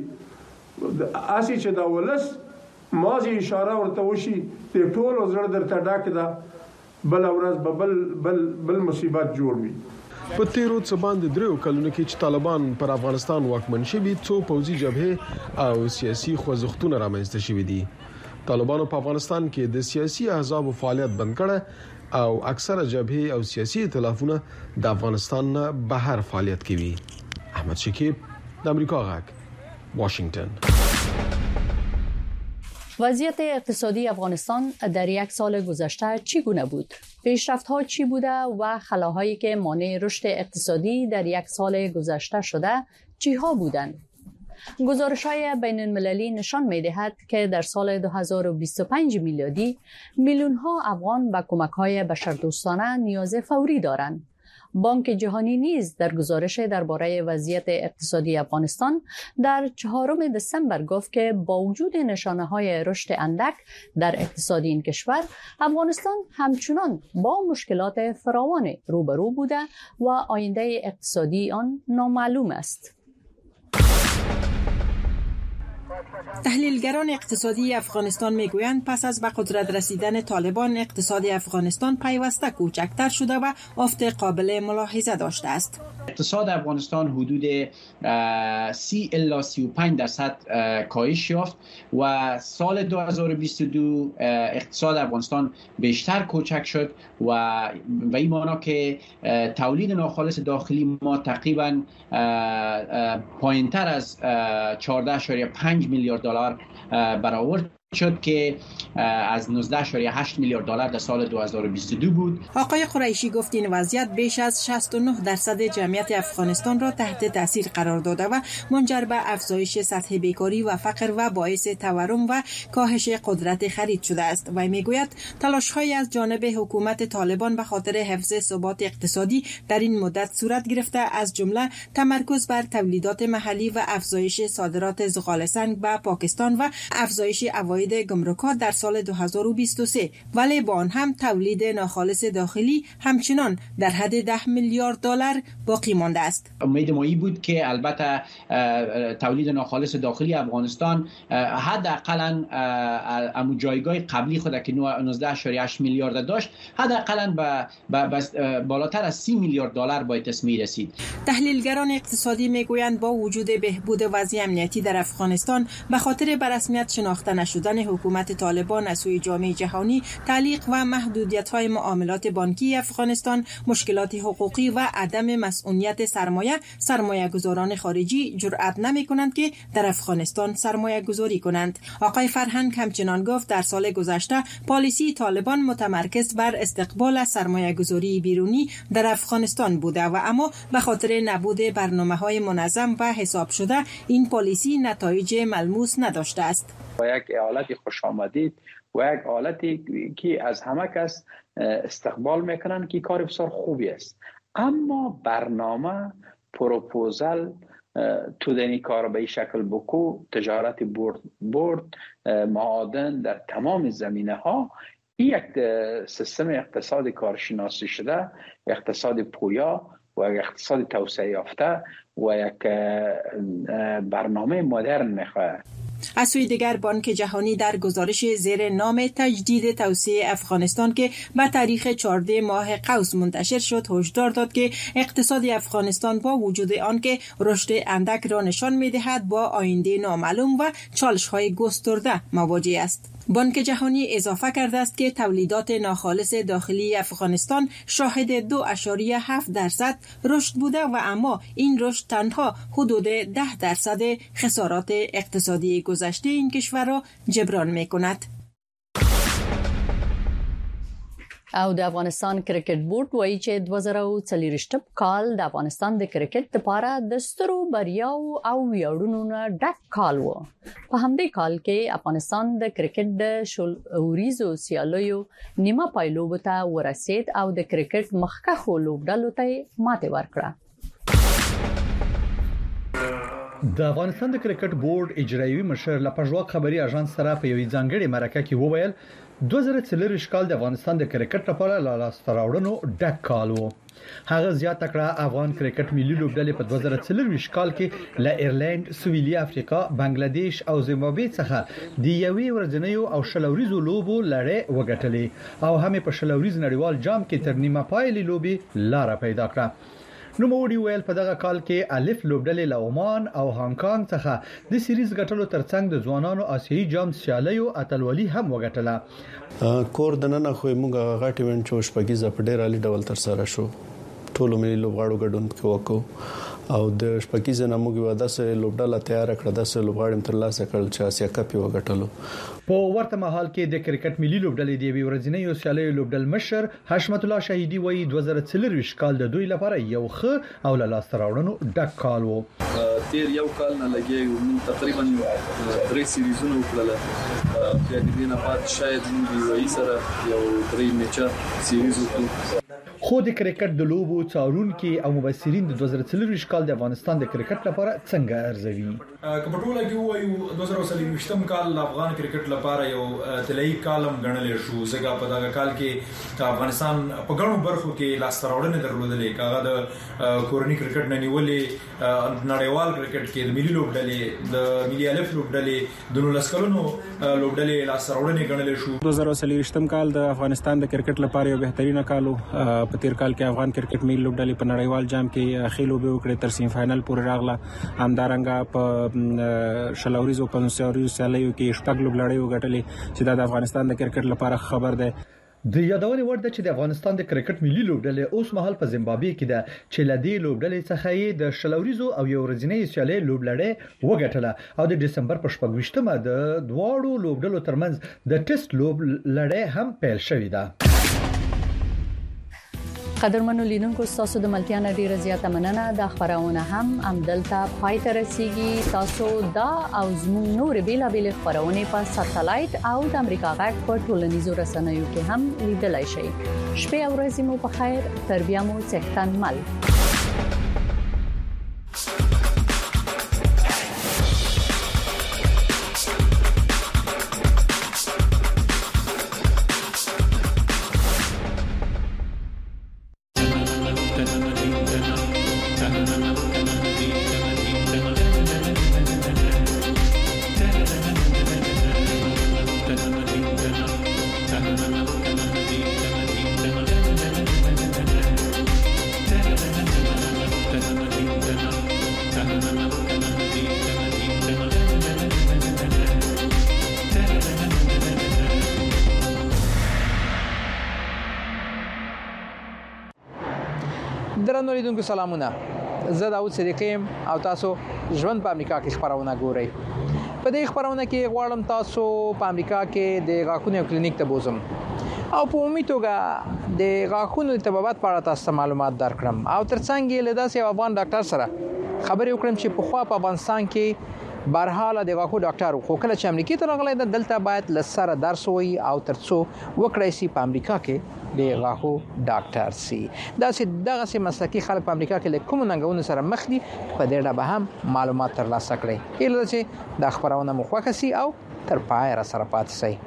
اسی چې دا ولس مازی اشاره ورته وشي د ټولو زړه درته ډاک ده بل ورځ به بل بل بل مصیبت جوړ وي. په تیرو څه باندې درو کلونو کې چې طالبان پر افغانستان واکمن شوي څو پوځي جبهه او سیاسي خوځښتونه رامنځته شوي دي. طالبانو په افغانستان کې د سیاسي احزابو فعالیت بند کړ او اکثره جبهه او سیاسي ائتلافونه د افغانستان نه بهر فعالیت کوي. احمد شکیب د امریکا غاک واشنگتن. وضعیت اقتصادی افغانستان در یک سال گذشته چگونه بود؟ پیشرفت‌ها چی بوده و خلاهایی که مانع رشد اقتصادی در یک سال گذشته شده چیها بودند؟ گزارش‌های بین‌المللی نشان می‌دهد که در سال دو هزار و بیست و پنج میلادی میلیون‌ها افغان به کمک‌های بشردوستانه نیاز فوری دارند. بانک جهانی نیز در گزارش درباره وضعیت اقتصادی افغانستان در چهارم دسامبر گفت که با وجود نشانه‌های رشد اندک در اقتصاد این کشور، افغانستان همچنان با مشکلات فراوان روبرو بوده و آینده اقتصادی آن نامعلوم است. تحلیلگران اقتصادی افغانستان میگویند پس از به قدرت رسیدن طالبان اقتصاد افغانستان پیوسته کوچکتر شده و افت قابل ملاحظه داشته است. اقتصاد افغانستان حدود سی الی سی و پنج درصد کاهش یافت و سال دو هزار و بیست و دو اقتصاد افغانستان بیشتر کوچک شد و و این معنی که تولید ناخالص داخلی ما تقریبا پایینتر از چهارده اشاریه پنج میلیارد دلار برآورد شد که از نوزده اشاریه هشت میلیارد دلار در سال دو هزار و بیست و دو بود. آقای قریشی گفت این وضعیت بیش از شصت و نه درصد جمعیت افغانستان را تحت تاثیر قرار داده و منجر به افزایش سطح بیکاری و فقر و باعث تورم و کاهش قدرت خرید شده است. و میگوید تلاش‌های از جانب حکومت طالبان به خاطر حفظ ثبات اقتصادی در این مدت صورت گرفته، از جمله تمرکز بر تولیدات محلی و افزایش صادرات زغال سنگ به پاکستان و افزایش عواید عواید گمرکات در سال دو هزار و بیست و سه، ولی با آن هم تولید ناخالص داخلی همچنان در حد ده میلیارد دلار باقی مانده است. امید ما بود که البته تولید ناخالص داخلی افغانستان حداقل امو جایگاه قبلی خود که نوزده اشاریه هشت میلیارد داشت حداقل به بالاتر از سی میلیارد دلار باید اسمی رسید. تحلیلگران اقتصادی میگویند با وجود بهبود وضع امنیتی در افغانستان به خاطر به رسمیت شناخته نشدن حکومت طالبان از سوی جامعه جهانی، تعلیق و محدودیت‌های معاملات بانکی افغانستان، مشکلات حقوقی و عدم مسئولیت سرمایه، سرمایه‌گذاران خارجی جرأت نمی‌کنند که در افغانستان سرمایه گذاری کنند. آقای فرهنگ همچنان گفت در سال گذشته پالیسی طالبان متمرکز بر استقبال از سرمایه گذاری بیرونی در افغانستان بوده و اما به خاطر نبود برنامه‌های منظم و حساب شده این پالیسی نتایج ملموس نداشته است. و یک حالت خوش آمدید و یک حالتی که از همه کس استقبال میکنن که کار بسیار خوبی است، اما برنامه پروپوزل تو دنی کار به این شکل بکو تجارت برد برد معادن در تمام زمینه ها، یک سیستم اقتصاد کارشناسی شده، اقتصاد پویا و اقتصاد توسعه یافته و یک برنامه مدرن میخواد. از سوی دیگر بانک جهانی در گزارش زیر نام تجدید توسعه افغانستان که به تاریخ چهارده ماه قوس منتشر شد هشدار داد که اقتصاد افغانستان با وجود آن که رشد اندک را نشان می‌دهد با آینده نامعلوم و چالش‌های گسترده مواجه است. بانک جهانی اضافه کرده است که تولیدات ناخالص داخلی افغانستان شاهد دو اشاریه هفت درصد رشد بوده و اما این رشد تنها حدود ده درصد خسارات اقتصادی گذشته این کشور را جبران می کند. او د افغانستان کرکټ بورډ وایي چې دوه زره او څلوېښتم کال د افغانستان د کرکټ لپاره د سترو بریاو او ویاړونو نه ډک کال و. په همدې کال کې افغانستان د کرکټ د شوریزو سیالیو نیمه پایلوبو ته ورسید او د کرکټ مخکښو لوبډلو ته ماته ورکړه. د افغانستان د کرکټ بورډ اجرایوي مشر لپاره خبري اژانس سره په یوې ځانګړې مرکه کې وویل دوه زره څلوېښت کال د افغانستان د کرکټ لپاره لاسته راوړنو ډک کال و. هغه زیاته کړه افغان کرکټ ملي لوبډلې په دوه زره څلوېښت کال کې له ایرلند، سویلي افریقا، بنگلاديش او زیمبابوې څخه د یوې ورځنیو او شلوريزو لوبو لړۍ وګټلې او هم په شلوريز نړیوال جام کې تر نیمه پایلې لوبي لار پیدا کړه. نو موډي ویل په دغه کال کې الف لوبډلې له عمان او هانګ کانګ څخه د سیریز غټلو ترڅنګ د ځوانانو آسیایي جام سیالیو اتلولي هم وګټله. کور د نن خو موږ غاټ ایونت چې شپږیزه په ډیر علي ډول تر سره شو، ټولو ملي لوبغاړو ګډون کې وکړو او د شپږیزه نامو کې واده سره لوبډله تیار کړه، د سره لوبغاړم تر لاسه کړل چې اسیا کپ وګټلو. په ورته مهال کې د کرکټ ملي لوبډلې د وی ورځنیو سیالیو لوبډل مشر حشمت الله شهیدی وایي دوه زره څلوېښت کال د دوی لپاره یو ښه او له لاسته راوړنو ډک کال و. تیر یو کال نه لګي تقریبا درې سیریزونه وکړل، بیا د دې نه بعد شاید موږ یو سره یو درې میچه سیریز وکړو. خو د کرکټ د لوبو څارونکو او مبصرین د دوه زره څلوېښت کال د افغانستان د کرکټ لپاره څنګه ارزوي؟ کپټوله کې وایو دوه زره څلوېښتم کال د افغان کرکټ لپاره یو طلایی کالم ګڼل شو، ځکه په دغه کال کې افغانستان په ګڼو برخو کې لاسته راوړنې درلودلې، کاغه د کورنۍ کرکټ نه نیولې نړیوال کرکټ کې د ملي لوبډلې د ملي الف لوبډلې د نولس کلونو لوبډلې لاسته راوړنې ګڼل شو. دوه زره څلوېښتم کال د افغانستان د کرکټ لپاره یو بهترینه کال و. په تیر کال کې افغان کرکټ ملي لوبډلې په نړیوال جام کې خېلو به وکړي، تر سیمه فائنل پورې راغله. همدارنګه په شلوريزو په نسوريو سیالیو کې شپږ لوبډلې وګټلې چې د افغانستان د کرکټ لپاره خبر ده. د یادونې وړ ده چې د افغانستان د کرکټ ملي لوبډلې اوس مهال په زیمبابوې کې ده چې لدې لوبډلې څخه یې د شلوريزو او یو ورځنۍ سیالي لوبډلې وګټله او د دسمبر په شپږویشتمه د دواړو لوبډلو ترمنځ د ټیسټ لوبډلې هم پیل شوې ده. قدرمنو لیدونکو تاسو د ملتیا ډیره زیاته مننه. د خبرونه هم عمدلته پای ته رسیدي. تاسو دا او زموږ نور بیلابل خبرونه په ساتلایت او د امریکا غږ په ټولنیزو رسنیو کې هم لیدلای شئ. شپه او ورځې مو په خیر، تربیه مو صحتن مل. درنو لیدونکو سلامونه، زه داوود صدیقیم او تاسو ژوند په امریکا کې خبرونه ګورئ. په دې خبرونه کې غواړم تاسو په امریکا کې د غاښونو کلینیک ته بوزم او په عمومي توګه د غاښونو د طبابت په اړه تاسو معلومات درکړم او ترڅنګ یې له داسې افغان ډاکټر سره خبرې وکړم چې په خوا په افغانستان کې برحاله د غاښو ډاکټر خو کله چې امریکا ته راغلی د دلته باید لسره درس وي او ترڅو وکړای شي په امریکا کې د غاښو ډاکټر سي. دا چې دغه سي مسلکي خلک په امریکا کې له کوم ننګونو سره مخ دي په دې اړه به هم معلومات ترلاسه کړئ. هیله چې د خبرونه مو خوښ شي او تر پای را سره پاتې شئ.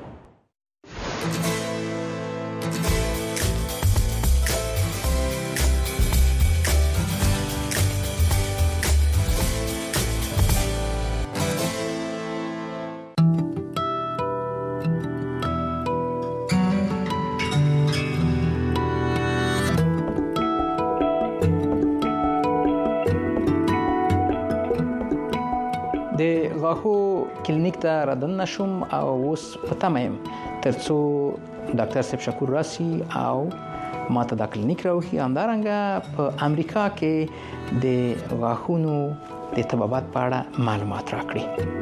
غاښو کلینیک ته راځم نشم او اوس په تمه يم ترڅو ډاکټر صاحب شکور راسي او ماته د کلینیک راوخی. همدارنګه په امریکا کې د غاښونو د طبابت په اړه معلومات راکړي.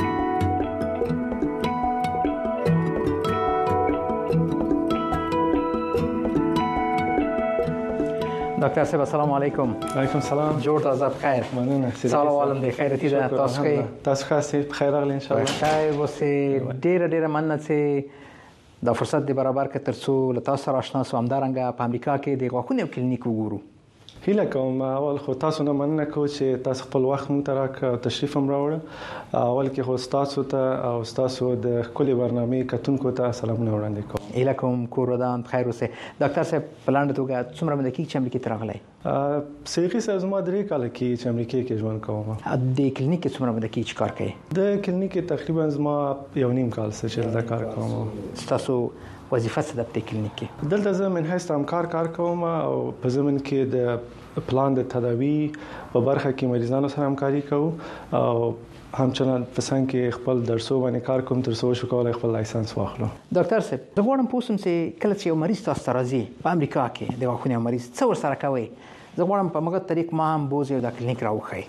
ډاکټر صاحب السلام علیکم. وعلیکم السلام. جوړ تازه بخیر. مننه. سلام علیکم د خیرتي ده تاسو کې تاسو خاصه بخیر اغلی ان شاء الله. خیر وسه ډیر ډیر مننه چې د فرصت دی برابر ک ترڅو له تاسو سره آشنا سو. همدارنګه په امریکا کې د غاښونو کلینیک وګورو. هیله کوم اول خو تاسو نه مننه کوم چې تاسو خپل وخت مونږ ته راک تشریف هم راوړ. اول کې خو تاسو ته او تاسو د کلی برنامه کتونکو ته سلامونه وړاندې کوم. هیله کوم کور ودان بخیر اوسه. ډاکټر صاحب پلاند توګه څومره مده کې چې امریکا ته راغلی؟ ا سېخي سره زما درې کال کې چې امریکا کې ژوند کوم. د کلینیک څومره مده کې کار کوي؟ د کلینیک تقریبا زما یو نیم کال څه چې دا کار کوم. تاسو وظیفه څه ده په کلینیک کې؟ دلته زه من هیڅ همکار کار کوم او په زمين کې د پلان د تداوی په برخه کې مریضانو سره همکاري کوم او همچنان په څنګه کې خپل درسو باندې کار کوم تر څو شو کولای خپل لایسنس واخلو. ډاکټر صاحب زه غواړم پوښتنه چې کله چې یو مریض تاسو ته راځي په امریکا کې د غاښونو مریض څه ور سره کوي؟ زه غواړم په مګر طریق ما هم بوزي د کلینیک راوخی.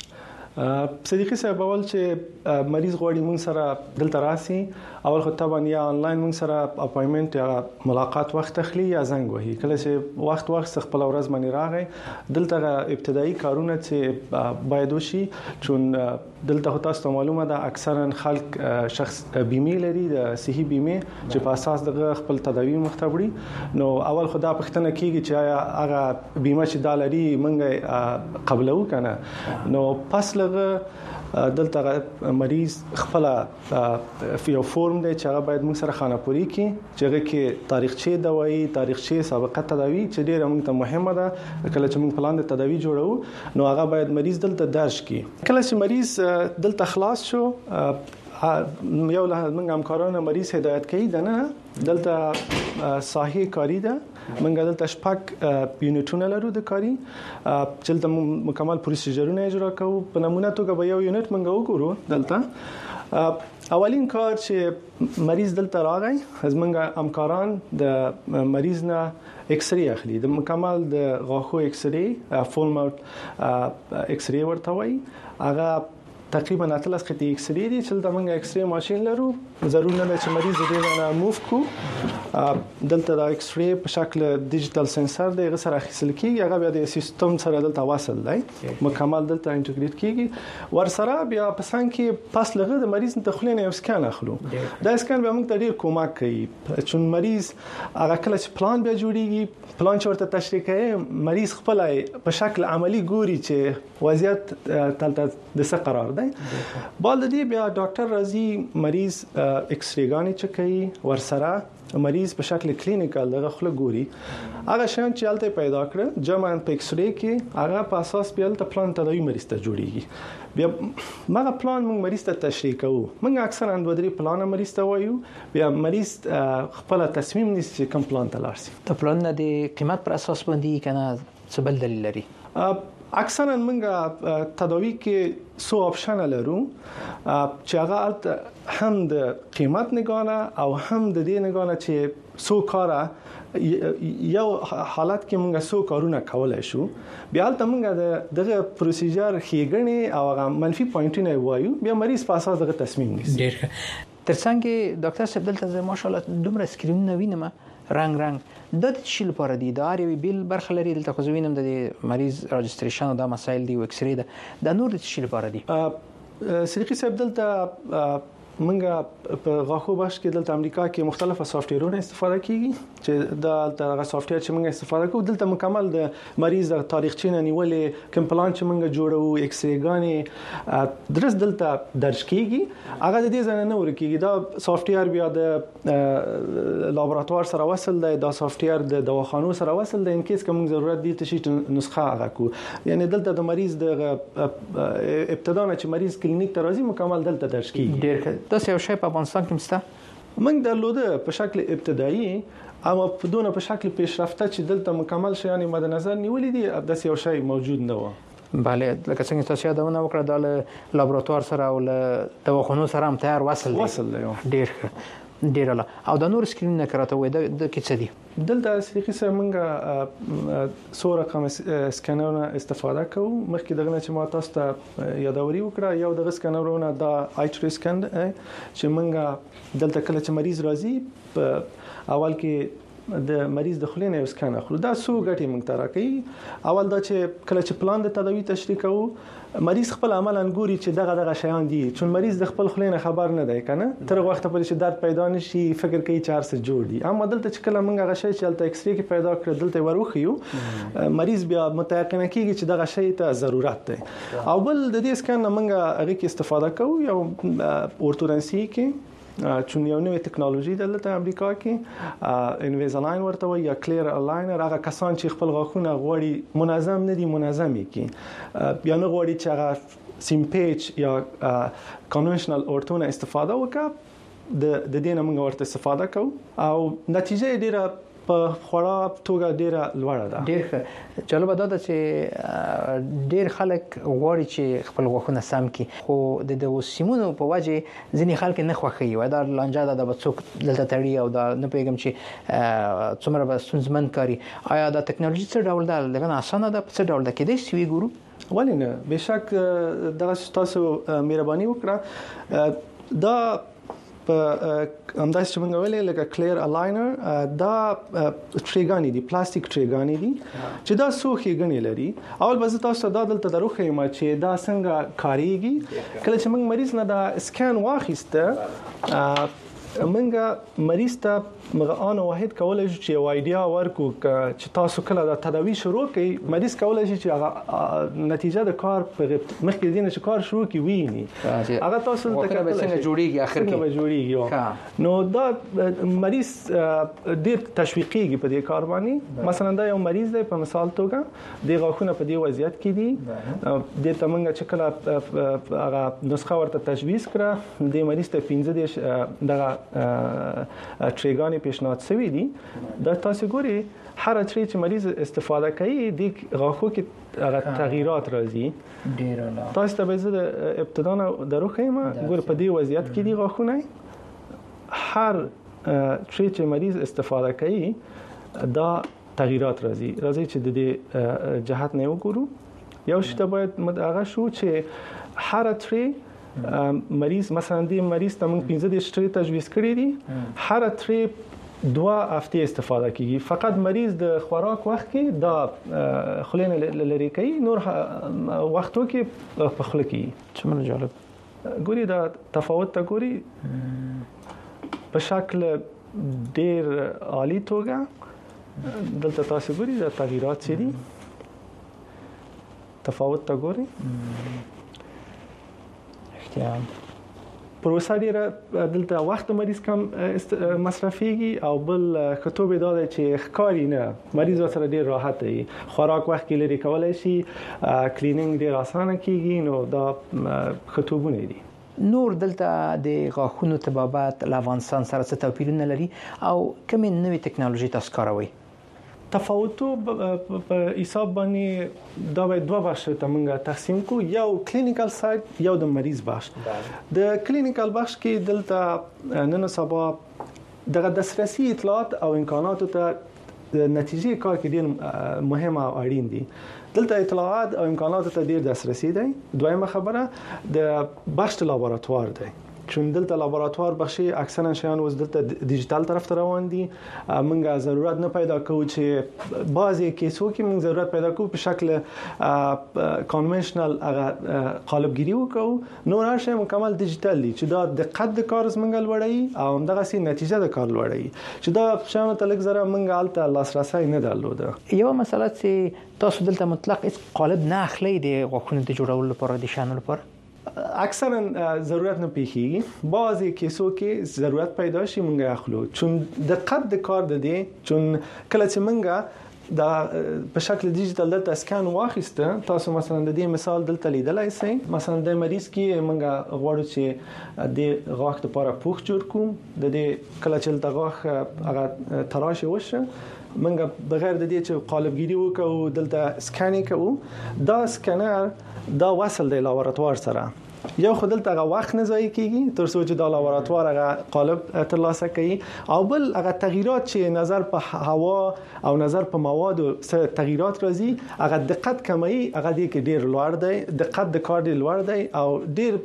صدیقي صاحب اول چې مریض غواړي مون سره دلته راسي اول خو طبعا یا انلاین مون سره اپاینټمنت یا ملاقات وخت اخلي یا زنګ وهي. کله چې وخت وخت خپل ورځ باندې راغی دلته ابتدایي کارونه چې باید وشي چون دلته تاسو معلومه ده اکثرا خلک شخص بیمه لري د صحي بیمه چې په اساس د خپل تداوی مختبري. نو اول خدا پښتنه کیږي چې هغه بیمه چې دالري منګه قبلو کنه. نو پس دلته مریض خپل یو فورم دی چې هغه باید موږ سره خانه‌پوري کی چې هغه کې تاریخچه دوايي تاریخچه سابقه تداوی چې ډیره موږ ته مهمه ده. کله چې موږ پلان د تداوی جوړو نو هغه باید مریض دلته درج کی. کله چې مریض دلته خلاص شو یو له موږ همکارانو مریض هدایت کوي دنه دلته صحیح کاری ده. موږ دلته شپږ یونټونه لرو د کاری چې دلته مکمل پروسیجرونه اجرا کوو. په نمونه توګه به یو یونټ موږ وګورو دلته. اولین کار چې مریض دلته راغی از موږ همکاران د مریض نه ایکس ری اخلي. د مکمل د غاښو ایکس ری فول ماوث ایکس ری ورته وایي. هغه تقریبا اتلس خطي ایکس ری دي چې د موږ ایکس ری ماشين لرو. ضروري نه چې مریض دې نه موف کو. دلته د ایکس ری په شکل ډیجیټل سنسر دی غو سره اخیستل کیږي. هغه بیا د سیستم سره دلته وصل دی مکمل دلته انټیګریټ کیږي. ور سره بیا په څنګه کې پس لغه د مریض ته خلینه یو سکان اخلو. دا سکان به موږ ته ډیر کومک کوي چې مریض هغه کله چې پلان بیا جوړیږي پلان چې ورته تشریح کوي مریض خپل په شکل عملی ګوري چې وضعیت تلته د څه قرار دی. بال دې بیا ډاکټر راځي مریض ایکس ری غانې چکي ور سره مریض په شکل کلینیکل دغه خله ګوري. هغه شان چې الته پیدا کړ جمع په ایکس ری کې هغه په اساس بیا الته پلان تداوی مریض ته جوړیږي. بیا مغه پلان موږ مریض ته تشریح کوو. موږ اکثر اند ودري پلان مریض ته وایو. بیا مریض خپل تصمیم نیسي کوم پلان ته لاړ شي. ته پلان د قیمت پر اساس باندې کنه څه بل دلیل لري؟ اکثرا موږ تداوی کې سو آپشن لرو چې هغه هم د قیمت نگانه او هم د دې نگانه چې سو کارا یو حالت کې موږ سو کارونه کولای شو بیا تل موږ د دغه پروسیجر خېګنې او هغه منفي پوینټونه وایو بیا مریض په اساس دغه تصمیم نیسي. ډیر ترڅنګ ډاکټر صاحب دلته ماشاءالله دومره سکرینونه وینم رنگ رنگ د دې شیل لپاره دي د اړ یو بیل برخه لري دلته خو وینم د مریض رجستریشن او د مسایل دی او ایکس ری ده د نور د شیل لپاره دي. صدیقي صاحب دلته منګه په غاخو بخش کې دلته امریکا کې مختلفه سافټویرونه استفاده کیږي چې د دغه سافټویر چې موږ استفاده کوو دلته مکمل د مریض د تاریخچې نه نیولې کوم پلان چې موږ جوړو ایکس ری غانې درس دلته درج کیږي هغه د دې ځنه نه ورکیږي دا سافټویر بیا د لابراتوار سره وصل دی دا سافټویر د دواخانو سره وصل دی ان کیس کوم ضرورت دي ته شي نسخه هغه کو یعنی دلته د مریض د ابتدا نه چې مریض کلینیک ته راځي مکمل دلته درج کیږي. ډیر دا یو شی په افغانستان کې مسته موږ درلوده په شکل ابتدایي اما په دونه په شکل پیشرفته چې دلته مکمل شیان مد نظر نیولې دي د یو شی موجود نه و. بله لکه څنګه تاسو یادونه وکړه د لابراتوار سره او له دواخانو سره هم تیار وصل دی وصل دی ډیر ډیر لا او د نور سکرین نه کراته وای د کیڅ دي دلته صدیقي سره موږ څو رقم سکانرونه استفاده کوو مخکې دغه چې ما تاسو ته یادوري وکړه یو دغه سکانرونه د آیټری سکان چې موږ دلته کله چې مریض راځي په اول کې د مریض د خلینې یو سکان اخلو دا څو غټي موږ ته راکړي اول دا چې کله چې پلان د تداوی تشریح کوو مریض خپل عمل انګوري چې دغه دغه شیان دي چې مریض د خپل خلینې خبر نه دی کنه تر وخت پورې چې درد پیدا نشي فکر کوي چې هر څه جوړ دي اما دلته چې کله موږ هغه شی چې دلته ایکس ری کې پیدا کړ دلته وروخیو مریض بیا متيقن کیږي چې دغه شی ته ضرورت دی او بل د دې سکان موږ هغه کې استفاده کوو یو اورتودنسي کې چون یو نوې ټکنالوژي دلته امریکا کې انویزالاین ورته وي یا کلیر الاینر هغه کسان چې خپل غاښونه غوړي منظم نه دي منظمي کې یا نه غوړي چې هغه سیم پیچ یا کنونشنل اورتونه استفاده وکړي د د دې نه موږ ورته استفاده کوو او نتیجه ډیره په خورا توګه ډیره لوړه ده. ډیر ښه چلو به دا ده چې ډیر خلک غواړي چې خپل غوښونه سم کړي خو د دغو سیمونو په وجه ځینې خلک نه خوښوي وای دا لانجه ده د څوک دلته تړي او دا نه پیغام چې څومره به ستونزمن کاری آیا دا ټکنالوژي څه ډول ده لږه اسانه ده څه ډول ده کېدای شي ګورو ولې نه بهشک دغه تاسو مهرباني وکړه دا په همداسې چې موږ ویلې لکه کلیر الاینر دا ټریګانی دي پلاستیک ټریګانی دي چې دا سوخي غني لري اول به تاسو دا دلته دروخه ما چې دا څنګه کاریږي کله چې موږ مریض نه دا سکان واخیسته منګه مریض ته مغان واحد کولای شي چې وایډیا ورکو چې تاسو کله دا تداوی شروع کړئ مریض کولای شي چې نتیجه د کار په مخکې دینه چې کار شروع کی ویني هغه تاسو ته څنګه جوړیږي اخر کې څنګه جوړیږي نو دا مریض ډیر تشویقيږي په دې کار باندې مثلا دا یو مریض دی په مثال توګه د غاښونه په دې وضعیت کې دي د تمنګ چې کله هغه نسخه ورته تجویز کړه د مریض ته پنځه دیش دغه ټریګانی پیشنهاد شوی دي دا تاسو ګوري هر ټری چې مریض استفاده کوي د غاښو کې هغه تغیرات راځي ډیر نه تاسو ته به زه ابتدا دروخه ما ګور په دې وضعیت کې دي غاښونه هر ټری چې مریض استفاده کوي دا تغیرات راځي راځي چې د دې جهت نه وګورو یو شته باید هغه شو چې هر ټری مریض مثلا دی مریض ته موږ پنځه د شټری تجویز کړی دي هر تری دوه هفته استفاده کیږي فقط مریض د خوراک وخت کې دا خلینه لری کوي نور وختو کې په خله کې څومره جالب ګوري دا تفاوت ته ګوري په شکل ډیر عالی توګه دلته تاسو ګوري دا تغیرات څه دي تفاوت ته ګوري پروسه ډیره دلته وخت مریض کم مصرفيږي او بل خطوبه دا چې ښکاری نه مریض سره ډیر راحت دی خوراک وخت کې لري کولای شي کلینینګ ډیر اسانه کیږي نو دا خطوبونه دي نور دلته د غاښونو طبابت له افغانستان سره څه توپیرونه لري او کومې نوې ټکنالوژي تاسو کاروئ تفاوت په حساب باندې دا به دوه بخش ته موږ تقسیم کو، یو کلینیکل ساید، یو د مریض بخش. د کلینیکل بخش کې دلته نن سبا دغه دسترسي اطلاعات او امکانات ته د نتیجې کار کې ډیر مهم او اړین دي. دلته اطلاعات او امکانات ته ډیر دسترسي دی. دویمه خبره د بخش لابراتوار دی، چون دلته لابراتوار بخشي اکثرا شیان وز دلته دیجیټل طرف ته روان دي. موږ ضرورت نه پیدا کوو چې بعضی کیسو کې موږ ضرورت پیدا کوو په شکل کنونشنل قالبګيري وکړو، نو هر شی مکمل دیجیټل دي چې دا دقت د کار زمنګ لوړی او همدغه سي نتیجه د کار لوړی، چې دا شیان ته لږ زره موږ الته لاسرسي نه درلوده. یو مسله چې تاسو دلته مطلق هیڅ قالب نه اخلي د غوښنه د جوړولو لپاره د شانو لپاره اکثرا ضرورت نه پیږي، بعضی کیسو کې ضرورت پیدا شي مونږه اخلو، چون دقت د کار د دې، چون کله چې مونږه دا په شکل ډیجیټل دلته اسکان واخیسته، تاسو مثلا د دې مثال دلته لیدلای شئ. مثلا د مریض کې مونږه غواړو چې د غاښ لپاره پوښ جوړ کوم، د دې کله چې د غاښ هغه تراش وشه مونږ بغیر د دې چې قالبګيري وکړو دلته سکانینګ کوو، دا سکانر دا وصل دی لابراتوار سره. یو خدل ته وخت نه ضایع کیږي تر څو چې د لابراتوار هغه قالب ترلاسه کوي، او بل هغه تغیرات چې نظر په هوا او نظر په مواد سره تغیرات راځي هغه دقت کموي، هغه دې کې ډیر لوړ دی، دقت د کار ډیر لوړ دی او ډیر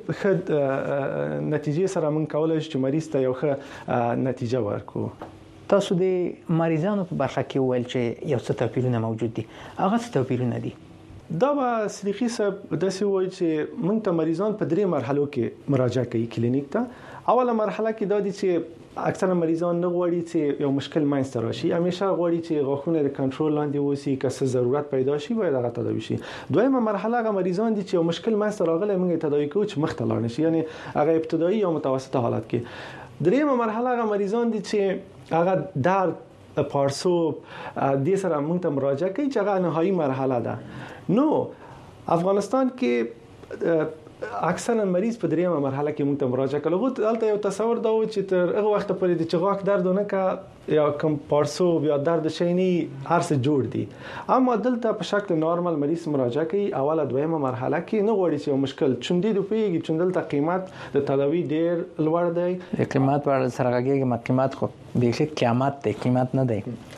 ښه نتیجې سره موږ کولای شو چې مریض ته یو ښه نتیجه ورکړو. تاسو د مریضانو په برخه کې ویل چې یو څه توپیرونه موجود دي، هغه څه توپیرونه دي؟ دا به صدیقي صاحب داسې وایي چې موږ ته مریضان په درې مرحلو کې مراجعه کوي کلینیک ته. اوله مرحله کې دا دي چې اکثره مریضان نه غواړي چې یو مشکل منځته راشي، همیشه غواړي چې غاښونه د کنټرول لاندې وسی، که څه ضرورت پیدا شي باید هغه تداوي شي. دویمه مرحله هغه مریضان دي چې یو مشکل منځته راغلی موږ تداوي کوو چې مخ ته لاړ نشي، یعنی هغه ابتدایي یا متوسطه حالت کې. دریمه مرحله هغه مریضان دي چې هغه درد پارسوب دې سره موږ ته مراجعه کوي چې هغه نهایی مرحله ده. نو افغانستان کې اکثرا مریض په دریمه مرحله کې موږ ته مراجعه کوي. البته یو تصور دا و چې تر هغه وخت پورې چې غاښ درد نه کا یا کم پارسوب یا درد شینی هر څه جوړ دي، اما دلته په شکل نورمال مریض مراجعه کوي. اوله دویمه مرحله کې نه غواړي چې مشکل چون دي د پیږي، چون دلته قیمت د تداوی ډیر لوړ دی. قیمت پر سرغږیږي، ما قیمت خو به قیامت دی، قیمت نه دی.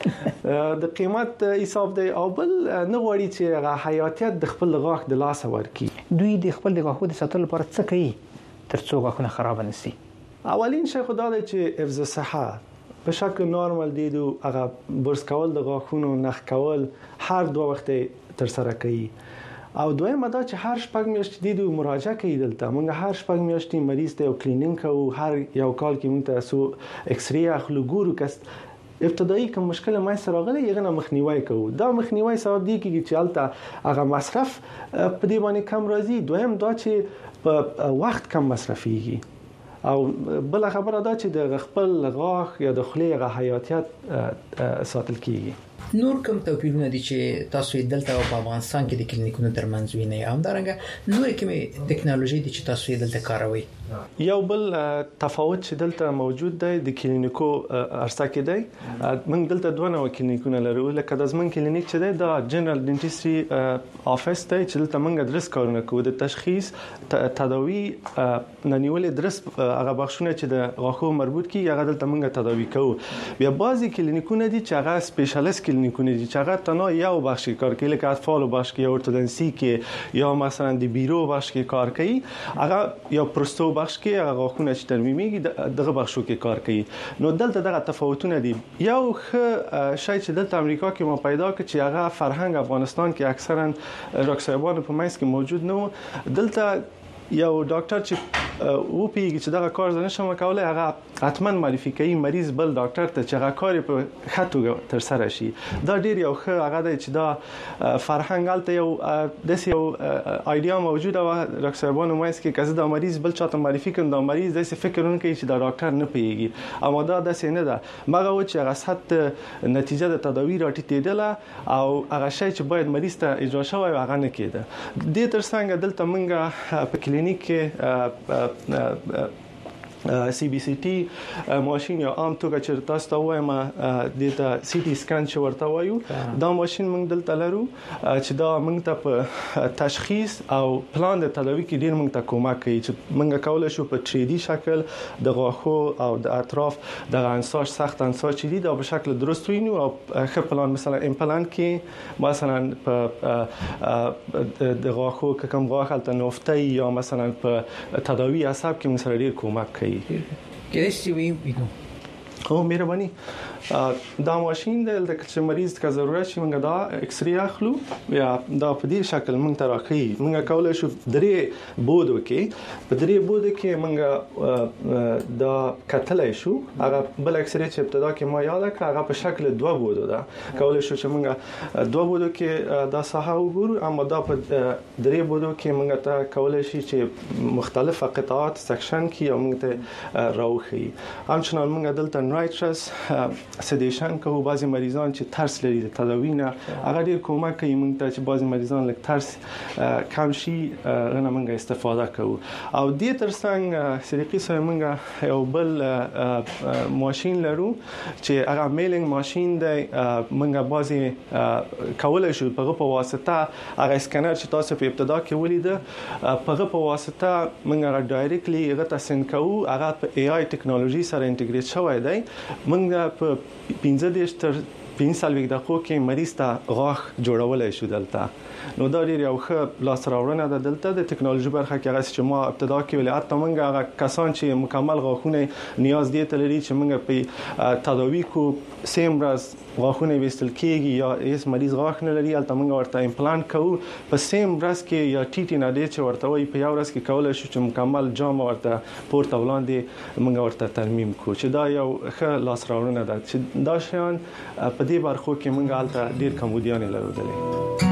د قیمت حساب دی او بل نه غواړي چې هغه حیاتیت د خپل غاښ د لاس ورکی. دوی د خپل د غاښو د ساتلو لپاره څه کوي تر څو غاښونه خراب نه شي؟ اولین شی خو دا دی چې حفظ صحه په شکل نورمال دي، دو هغه برس کول د غاښونو نخ کول هر دوه وخت تر سره کوي. او دویمه دا چې هر شپږ میاشتې د مراجعه کوي. دلته موږ هر شپږ میاشتې مریض ته یو کلینینګ کوو، هر یو کال کې موږ ته سو ایکس ری اخلو، ګورو کس ابتدایي کوم مشکل ما سره غلې یغه نه مخنیوي کوو. دا مخنیوي سبب دی چې البته هغه مصرف په دې باندې کم راځي. دویم دا چې په وخت کم مصرفيږي، او بل خبره دا چې د خپل غاښ یا د خولې غ حیاتیت ساتل کیږي. نور کوم توپیرونه دي چې تاسو دلته په افغانستان کې د کلینیکونو ترمنځ وینئ؟ همدارنګه نور کومه ټکنالوژي دي چې تاسو دلته کاروئ؟ یو بل تفاوت چې دلته موجود دی د کلینیکو ارسته کې دی. موږ دلته دوه نوع کلینیکونه لرو. لکه د زمون کلینیک چې دی دا جنرال ډنټستري افیس دی چې دلته موږ درس کارونه کوو، د تشخیص، تداوی، ننیولې درس هغه بخښونه چې د غاښو مربوط کی هغه دلته موږ تداوی کوو. بیا بعضی کلینیکونه دي چې هغه سپیشلیست کلینیکونه دي چې هغه تنها یو بخش کار کوي، لکه اطفال بخش کې، اورتودنسی کې، یا مثلا د بیرو بخش کې کار کوي. هغه یا پروستو بخش کې هغه غاښونه چې ترمیمي دغه بخشو کې کار کوي. نو دلته دغه تفاوتونه دي. یو ښه شی چې دلته امریکا کې ما پیدا کړ چې هغه فرهنګ افغانستان کې اکثرا راکسایبانو په منځ کې موجود نه و. دلته یو ډاکټر چې و پیږي چې دغه کار نه شم کولای، هغه حتما معرفي کوي مریض بل ډاکټر ته چې هغه کار په خطو تر سره شي. دا ډیر یو ښه هغه دی چې دا فرهنګ الته یو د یو ایډیا موجوده و راکسایبانو مایس کې، کزه دا مریض بل چاته معرفي کړي، دا مریض داسې فکرونه کوي چې دا ډاکټر نه پیږي، اما دا داسې نه ده. مګه و چې هغه سخت نتیجه د تداوی راټیټېدله او هغه شی چې باید مریض ته اجرا شوی هغه نه کېده. د تر څنګه دلته موږ په کلینیک کې سی بي سي ټي ماشين یو عام توګه چې تاسو ته وایم د ته سي ټي سکان چې ورته وایو دا ماشين موږ دلته لرو چې دا موږ ته په تشخیص او پلان د تداوی کې ډیر موږ ته کومک کوي چې موږ کولای شو په تھری ډي شکل د غاښو او د اطراف د انساج سخت انساج چې دي دا په شکل درست وینو او ښه پلان مثلا امپلانت کې مثلا په د غاښو کوم غاښ الته نوفته یا مثلا په تداوی عصب کې موږ سره ډیر کومک کوي کېدای شي وینو او مهرباني دا ماشين د چې مریض کا ضرورت شي موږ دا ایکس ری اخلو یا دا په دې شکل موږ ته راخی موږ کولای شو درې بودو کې په درې بودو کې موږ دا کتلای شو هغه بل ایکس ری چې ابتدا کې ما یاد کړ هغه په شکل دوه بودو دا کولای شو چې موږ دوه بودو کې دا ساحه وګورو اما دا په درې بودو کې موږ ته کولای شي چې مختلفه قطعات سیکشن کې موږ ته راوخی همچنان موږ دلته نایترس سدیشن کوو بعضی مریضان چې ترس لري د تداوی نه هغه ډیر کومک کوي موږ ته چې بعضی مریضان لک ترس کم شي غنه موږ استفاده کوو او دې ترڅنګ صدیقي صاحب موږ یو بل ماشين لرو چې هغه میلینګ ماشين دی موږ بعضی کولای شو په په واسطه هغه سکینر چې تاسو په ابتدا کې ولیده په په واسطه موږ هغه ډایرکټلی هغه تاسو کوو هغه په ای آی ټیکنالوژي سره انټیګریټ شوی دی موږ په پنځه دیش تر پنځه سالوي دغه کې مریض ته غاښ جوړولای شو دلته نو دا ډیر یو ښه لاس راوړنه ده دلته د ټیکنالوژي برخه کې هغه چې ما ابتدا کې ولې اته موږ هغه کسان چې مکمل غاښونه نیاز دي ته لري چې موږ په تداوی کو سیم راز غاښونه وستل کېږي یا هیڅ مریض غاښ نه لري البته موږ ورته امپلانت کوو په سیم راز کې یا ټي ټي نه دي چې ورته وي په یو راز کې کولای شو چې مکمل جام ورته پورته ولاندې موږ ورته ترمیم کو چې دا یو ښه لاس راوړنه ده چې دا شیان په دې برخو کې موږ البته ډیر کمودیان لرو دلې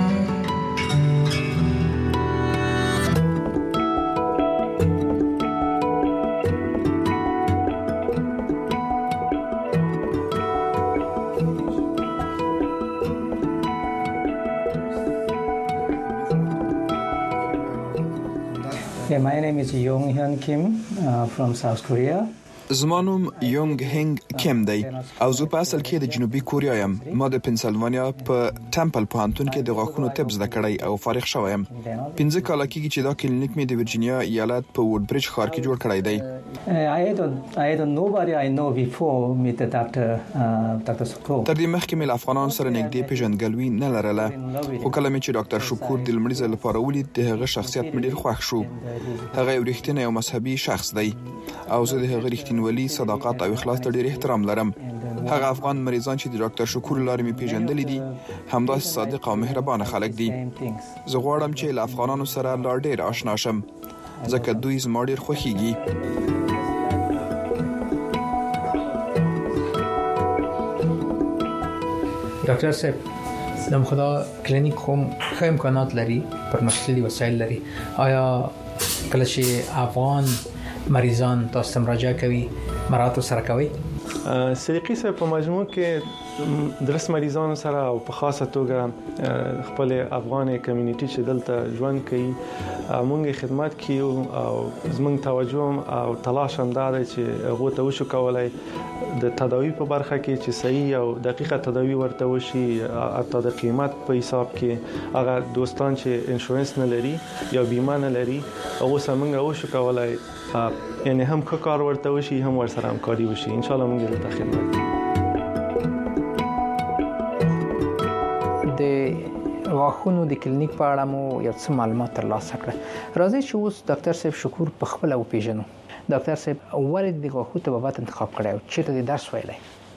Yeah, my name is Yong Hyun Kim uh, from South Korea. زما نوم یونګ هنګ کیم دی او زه په اصل کې د جنوبي کوریا یم. ما د پنسلوانیا په ټمپل پوهنتون کې د غاښونو طب زده کړی او فارغ شوم. پنځه کاله کېږي چې دا کلینیک مې د ورجینیا ایالت په ووډ برج ښار کې جوړ کړی دی. I don't I don't nobody I know before meet the doctor uh, Doctor Shakur. تر دې مخکې مې له افغانانو سره نږدې پیژندګلوي نه لرله. خو کله مې چې ډاکټر شکور د لمړي لپاره ولید د هغه شخصیت مې ډیر خوښ شو. هغه یو رښتینی او مذهبي شخص دی او زه د هغه رښتینولي صداقت او اخلاص ته ډیر احترام لرم. هغه افغان مریضان چې د ډاکټر شکور لارې مې پیژندلې دي همداسې صادق او مهربان خلک دي. زه غواړم چې له افغانانو سره لا ډیر آشنا شم ځکه دوی زما ډیر خوښیږي. ډاکټر صاحب د مخدا کلینیک کوم ښه امکانات لري پرمختللي وسایل لري آیا کله چې افغان مریضان تاسو ته مراجعه کوي مراتب سره کوي؟ صدیقي صاحب په مجموع کې درس مریضانو سره او په خاصه توګه خپل افغان کمیونټي چې دلته ژوند کوي موږ خدمت کیو او زموږ توجه او تلاش هم دا دی چې هغه ته وشو کولای د تداوی په برخه کې چې صحیح او دقیقه تداوی ورته وشي حتی د قیمت په حساب کې هغه دوستان چې انشورنس نه لري یا بیمه نه لري هغه سمنګ وشو کولای یعنی هم کار ورته وشي هم ور سره همکاري وشي ان شاء الله موږ دلته خدمت د واخونو د کلینیک په اړه مو یو څه معلومات ترلاسه کړل. راځي چې اوس ډاکټر صاحب شکور په خپل او پیژنو. ډاکټر صاحب ولې د غاښو طبابت انتخاب کړی او چیرته د درس ویلی؟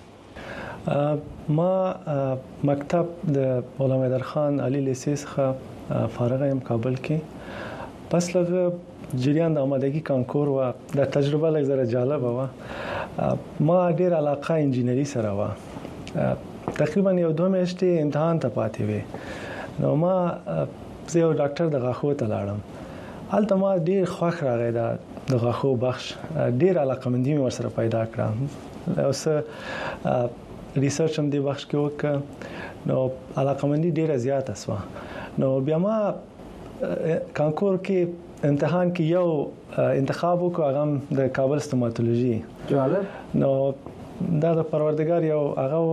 ما مکتب د علامه حیدرخان علي لیسې څخه فارغ یم کابل کې. پس لغه جریان د آمادگی کانکور و د تجربه لږ زره جالب و. ما ډیر علاقه انجینری سره و. تقریبا یو دوه میاشتې امتحان ته پاتې وې نو ما زه یو ډاکټر د غاښو ته لاړم. هلته ما ډیر خوښ راغی د غاښو بخش ډیر علاقمندي مې ورسره پیدا کړه. اوس ریسرچ هم د بخش کې وکړ نو علاقمندي ډیره زیاته شوه. نو بیا ما کانکور کې امتحان کې یو انتخاب وکړ هغه د کابل ستوماتولوژي جالب نو دا د پروردګار یو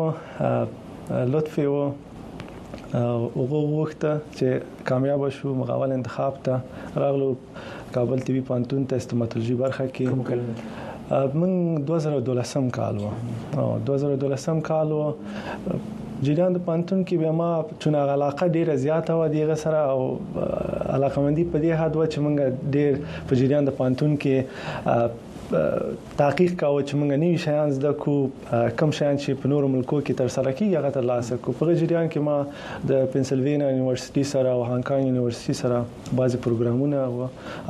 هغه لطف و او وغوښته چې کامیاب شو مغاول انتخاب ته راغلو کابل تی وی پانتون ته ستوماتولوژي برخه کې من دوه زره دولسم کال و او دوه زره دولسم کال و جریان د پانتون کې بیا ما چونه علاقه ډیره زیاته و دیغه سره او علاقه مندي په دې حد و چې موږ ډیر په جریان د پانتون کې تحقیق کاوه چې موږ نوي شیان زده کو کم شیان چې په نورو ملکو کې تر سره کیږي هغه ترلاسه کو په جریان کې ما د پنسلوانیا یونیورسيټي سره او هانګ کانګ یونیورسيټي سره بعضي پروګرامونه او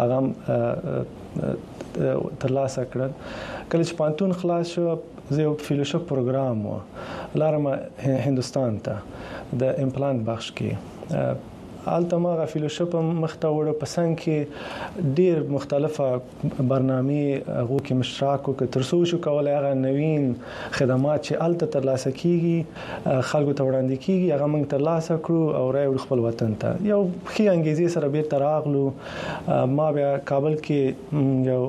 هغه ترلاسه کړل کله چې پانتون خلاص شو زه یو فیلوشپ پروګرام و لارم هندستان ته د امپلانت بخش کې آلته ما فیلوشپ مختوړه پسند کې ډیر مختلفه برنامه هغه کې مشترک او ترسو شو کولای هغه نوین خدمات چې آلته ترلاسه کیږي خلکو ته وړاندې کیږي هغه موږ ترلاسه کړو او راوړ خپل وطن ته یو خې انګیزي سره به تراغلو ما بیا کابل کې یو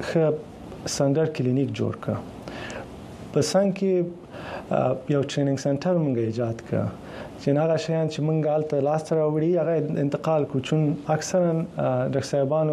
خ سنډر کلینیک جوړ کړ پسند کې یو ټریننګ سنټر موږ ایجاد کړ چې هغه شیان چې مونږ آلته لاس ته راوړي هغه انتقال کو چون اکثرا ډاکټر صاحبانو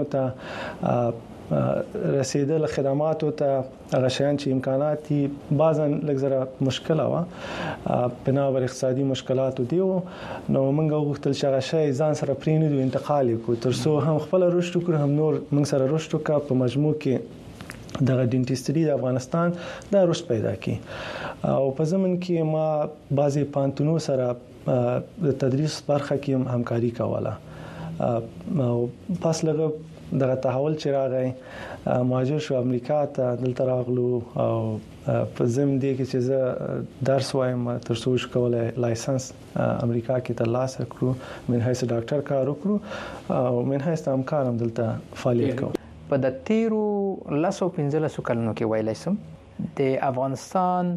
ته رسیدل خدماتو ته هغه شیان چې امکانات دي بعضن لږ مشکله و بنابر اقتصادي مشکلات دیو نو مونږ غوښتل چې هغه شی ځان سره پرینو انتقال کو ترڅو هم خپل رشد کړو هم نور مونږ سره رشد کا په مجموع کې د ډینټیستري د افغانستان د رشد پیدا کی او په زمن کې ما بعضي پانتونو سره د تدریس برخه کې همکاري کوله او پس لغه دغه تحول چې راغی مهاجر شو امریکا ته دلته راغلو او په زم دي کې چې زه درس وایم تر څو شکولای لایسنس امریکا کې ترلاسه کړو من هیڅ ډاکټر کار وکړو او من هیڅ همکار هم دلته فعالیت کوم په د تیرو لاسو پنځلسو کلونو کې ویلای سم د افغانستان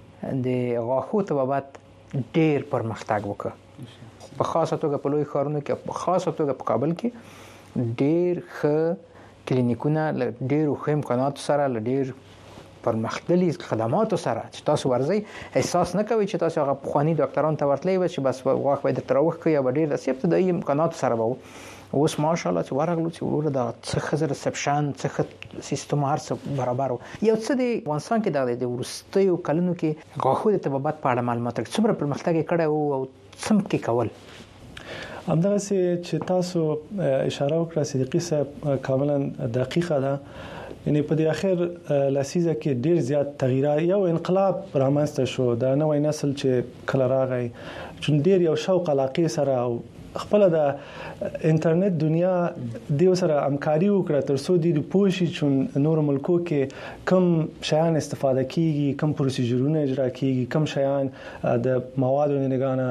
د غاښو طبابت ډیر پرمختګ وکړ په خاصه توګه په لوی ښارونو کې په خاصه توګه په کابل کې ډیر ښه کلینیکونه ل ډیر ښه امکانات سره ل ډیر پرمختللي خدمات سره چې تاسو ورځي احساس نه کوي چې تاسو هغه خواني ډاکټران ته ورتلې و چې بس واخ به د تروخ کوي یا ډیر د ابتدایي امکانات سره وو اوس ماشاءالله چې ورغلو چې وروره د څه خزر سپشن څه سیستم هرڅ برابر یو څه د افغانستان کې د ورستیو کلونو کې غاښو د طبابت په اړه معلومات څومره پرمختګ کړی او څم کې کول همدغه چې تاسو اشاره وکړه صدیقي صاحب کاملا دقیقه ده یعنی په دې اخر لسیزه کې ډیر زیات تغیرات یو انقلاب رامنځته شو د نوې نسل چې کله راغی چې ډیر یو شوق علاقه سره او خپل د انټرنیټ دنیا دیو سره همکاري وکړه تر څو د پوښي چې نور ملکو کې کم شیان استفاده کیږي کم پروسیجرونه اجرا کیږي کم شیان د موادو نه غاڼه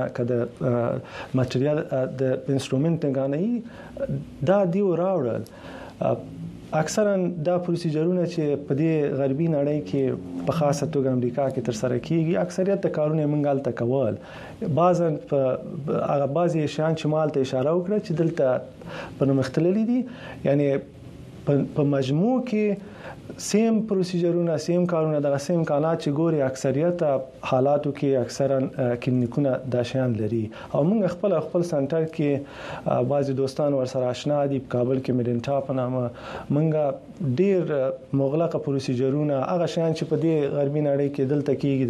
کده ماتریال د انسټرومنت نه غاڼه دا دیو راوړل اکثرا دا پروسیجرونه چې په دې غربي نړۍ کې په خاصه توګه امریکا کې تر سره کیږي اکثریت د کارونه منګال تکول بعضن په هغه بعضي شیان چې مال ته اشاره وکړه چې دلته په مختلفي دي یعنی په مجموع کې سیم پروسیجرونه سیم کارونه د سیم امکانات چې ګوري اکثریت حالاتو کې اکثرا کلینیکونه د شیان لري او موږ خپل خپل سنټر کې بعضي دوستان ورسره آشنا دي په کابل کې میډنټا په نامه موږ ډیر مغلقه پروسیجرونه هغه شیان چې په دې غربي نړۍ کې دلته کېږي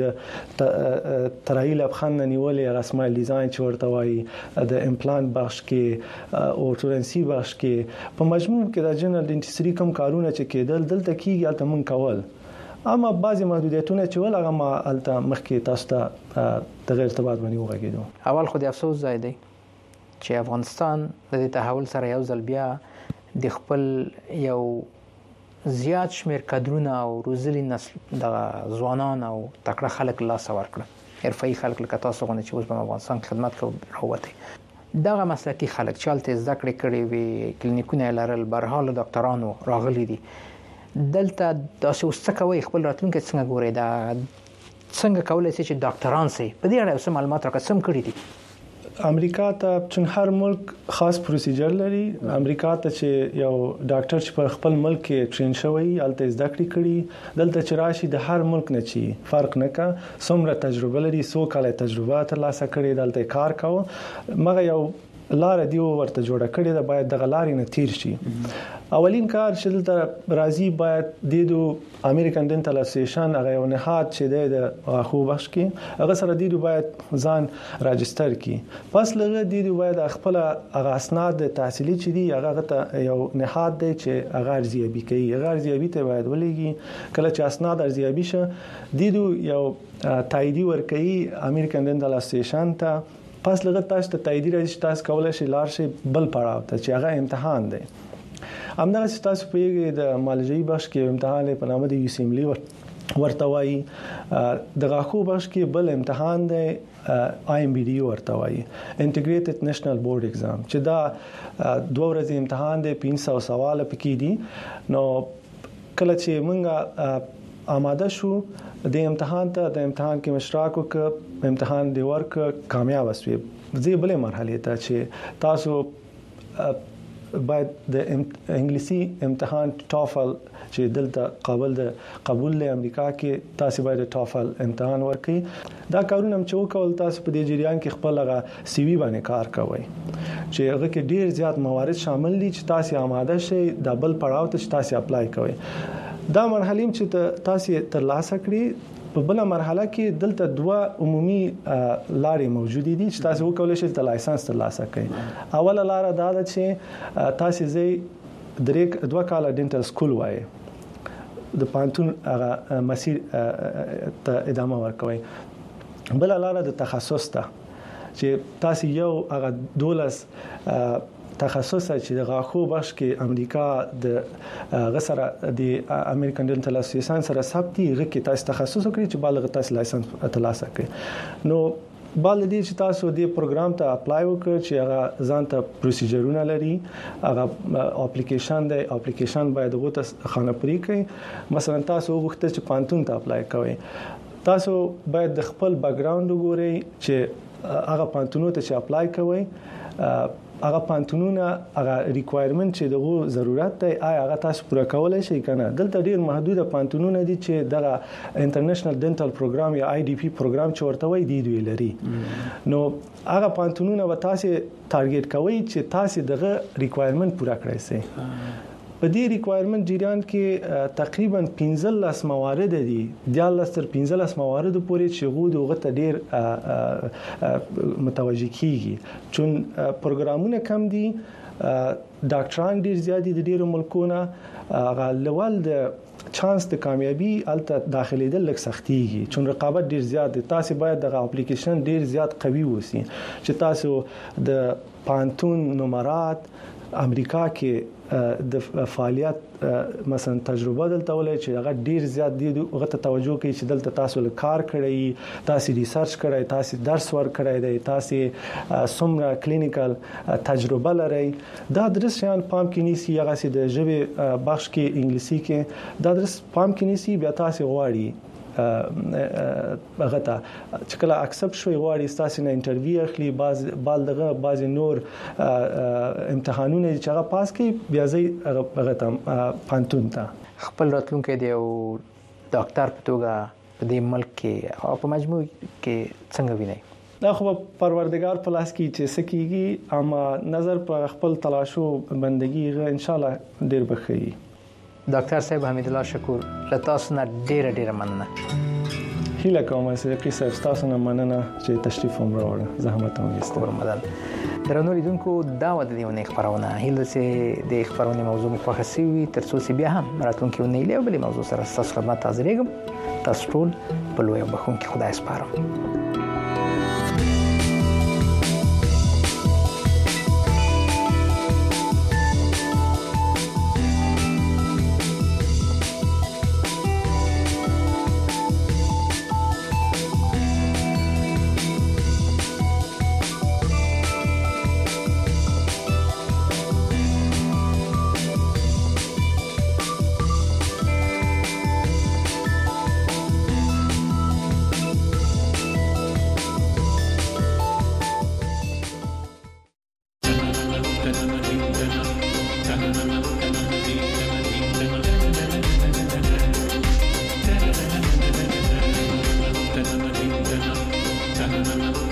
د ترایل افخان نیولې رسمي ډیزاین چې ورته وایي د امپلانت بخش کې او تورنسي بخش کې په مجموع کې د جنرال ډینټیستري کوم کارونه چې کېدل دلته کې یالته من کول اما بعضی محدودیتونه چې ول هغه ما الته مخکې تاسو ته د غیر ارتباط باندې وغږیدو اول خو د افسوس ځای دی چې افغانستان د دې تحول سره یو ځل بیا د خپل یو زیات شمیر کادرونه او روزلي نسل د ځوانان او تکړه خلک لاس ورکړه حرفي خلک لکه تاسو غوښنه چې اوس په افغانستان خدمت کوي راوته دغه مسلکي خلک چې الته زده کړې کړې وي کلینیکونه لرل برحال ډاکټرانو راغلي دي دلته تاسو څه کوي خپل راتلونکي څنګه ګوري دا څنګه کولای شي چې ډاکټران سي په دې اړه څه معلومات راکړم کړی دي امریکا ته چون هر ملک خاص پروسیجر لري. امریکا ته چې یو ډاکټر چې په خپل ملک کې ټرین شوی الته زده کړې کړي دلته چې راشي د هر ملک نه چی فرق نه کا څومره تجربه لري سو کاله تجربه ترلاسه کړي دلته کار کاوه مګر یو لار دی ورته جوړه کړي دا باید د غلاري نه تیر شي. اولین کار چې دلته راځي باید د دو امریکن ډنټل اسوسییشن هغه یو نهاد چې د خو بخش کې هغه سره د دو باید ځان راجستر کړي. پس لږه د دو باید خپل هغه اسناد تحصیلي چې دی هغه ته یو نهاد دی چې هغه ارزیابي کوي. هغه ارزیابي ته باید ولېږي کله چې اسناد ارزیابي شه د دو یو تاییدي ورکړي امریکن ډنټل اسوسییشن ته. پس لږه تاسو ته تاییدي راځي تاسو کولای شئ لار شي بل پړاو ته چې هغه امتحان دی. همدغه تاسو په یوه د مالجی بخش کې امتحان په نامه د یوسیملی ورته وایي د غاخو بخش کې بل امتحان دی آی ام بی ډي ورته وایي انټیګریټډ نېشنل بورډ ایگزام چې دا دوه ورځې امتحان دی پنځه سوه سوال پکې دي. نو کله چې موږ آماده شو د امتحان ته د امتحان کې مشترک وک امتحان دی ورک کامیاب شوی زی بلې مرحله ته چې تاسو باید د انګلیسي امتحان ټافل چې دلته قابل د قبول له امریکا کې تاسو باید ټافل امتحان ورکړئ. دا کارونه هم چې وکول تاسو په دې جریان کې خپل هغه سی وی باندې کار کوئ چې هغه کې ډیر زیات موارد شامل دي چې تاسو آماده شئ د بل پړاو ته تاسو اپلای کوئ. دا مرحله چې تاسو ترلاسه کړئ په بل مرحله کې دلته دوه عمومي لارې موجود دي چې تاسو وکولای شئ د لایسنس ترلاسه کړئ. اوله لار دا ده چې تاسو زی درې دوه کال ډنټل سکول وایي د پانتون هغه مسیر ته ادامه ورکوي. بل لار د تخصص ته چې تاسو یو هغه دولس تخصص چې د غاخو بخش کې امریکا د غسر د امریکن ډنټل اسوسییشن سره ثبتي غو کې تاسو تخصص وکړي چې بالغ تاسو لایسنس ترلاسه کړئ. نو بل دې چې تاسو د پروګرام ته اپلای وکړئ چې هغه ځان ته پروسیجرونه لري هغه اپلیکیشن دی اپلیکیشن باید وګورئ خانه پرې کړئ. مثلا تاسو وغوښتل چې پانتون ته اپلای کوئ تاسو باید د خپل بیک ګراوند وګورئ چې هغه پانتونو ته چې اپلای کوئ هغه پانتونونه هغه ریکوایرمنت چې دغه ضرورت دی آیا هغه تاسو پوره کولای شئ کنه. دلته ډیر محدود پانتونونه دي چې دغه انټرنیشنل ډنټل پروګرام یا آی ډي پی پروګرام چې ورته وایي دی دوی لري. نو هغه پانتونونه و تاسو ټارګټ کوئ چې تاسو دغه ریکوایرمنت پوره کړئ سي. په دې ریکوایرمنت جریان کې تقریبا پنځلس موارد دي د تر پنځلس موارد پورې چې غو دغه ته ډیر متوجه کیږي چون پروګرامونه کم دي ډاکټران ډیر زیات دي د ډیرو ملکونو هغه لول د چانس د کامیابی الته داخليدل لږ سختيږي چون رقابت ډیر زیات دي. تاسو باید د اپلیکیشن ډیر زیات قوي وسی چې تاسو د پانتون نمرات امریکا کې د فعالیت مثلا تجربه دلته ولې چې هغه ډیر زیات دي هغه ته توجه کوي چې دلته تاسو له کار کړی تاسو ریسرچ کړی تاسو درس ور کړی دی تاسو څومره کلینیکل تجربه لري. دا درس شان پام کې نیسی هغه سي د ژبه بخش کې انګلیسي کې دا درس پام کې نیسی بیا تاسو غواړي هغه ته چې کله اکسپټ شوی غواړي تاسو نه انټرویو اخلي باز بالغه باز نور امتحانونه چې هغه پاس کړي بیا ځي هغه ته پانتون ته خپل راتلونکو دی او ډاکټر په توګه په دې ملک کې او په مجموع کې څنګه ویني. دا خو پروردگار په لاس کې چې سکیږي اما نظر په خپل تلاشو بندگی ان شاء الله ډیر بخي. ډاکټر صاحب حمید الله شکور له تاسو نه ډیره ډیره مننه. هیله کوم چې صاحب تاسو نه مننه چې تشریف هم راوړل زحمت هم وستو رمضان درنو لیدونکو دا و د دې ونې خبرونه هیله چې د خبرونه موضوع مخه سوي ترڅو چې بیا هم راتلونکي ونې له بل موضوع سره تاسو خدمت حاضرېږم. تاسو ټول په لوی بخون کې خدای سپارم. ډیر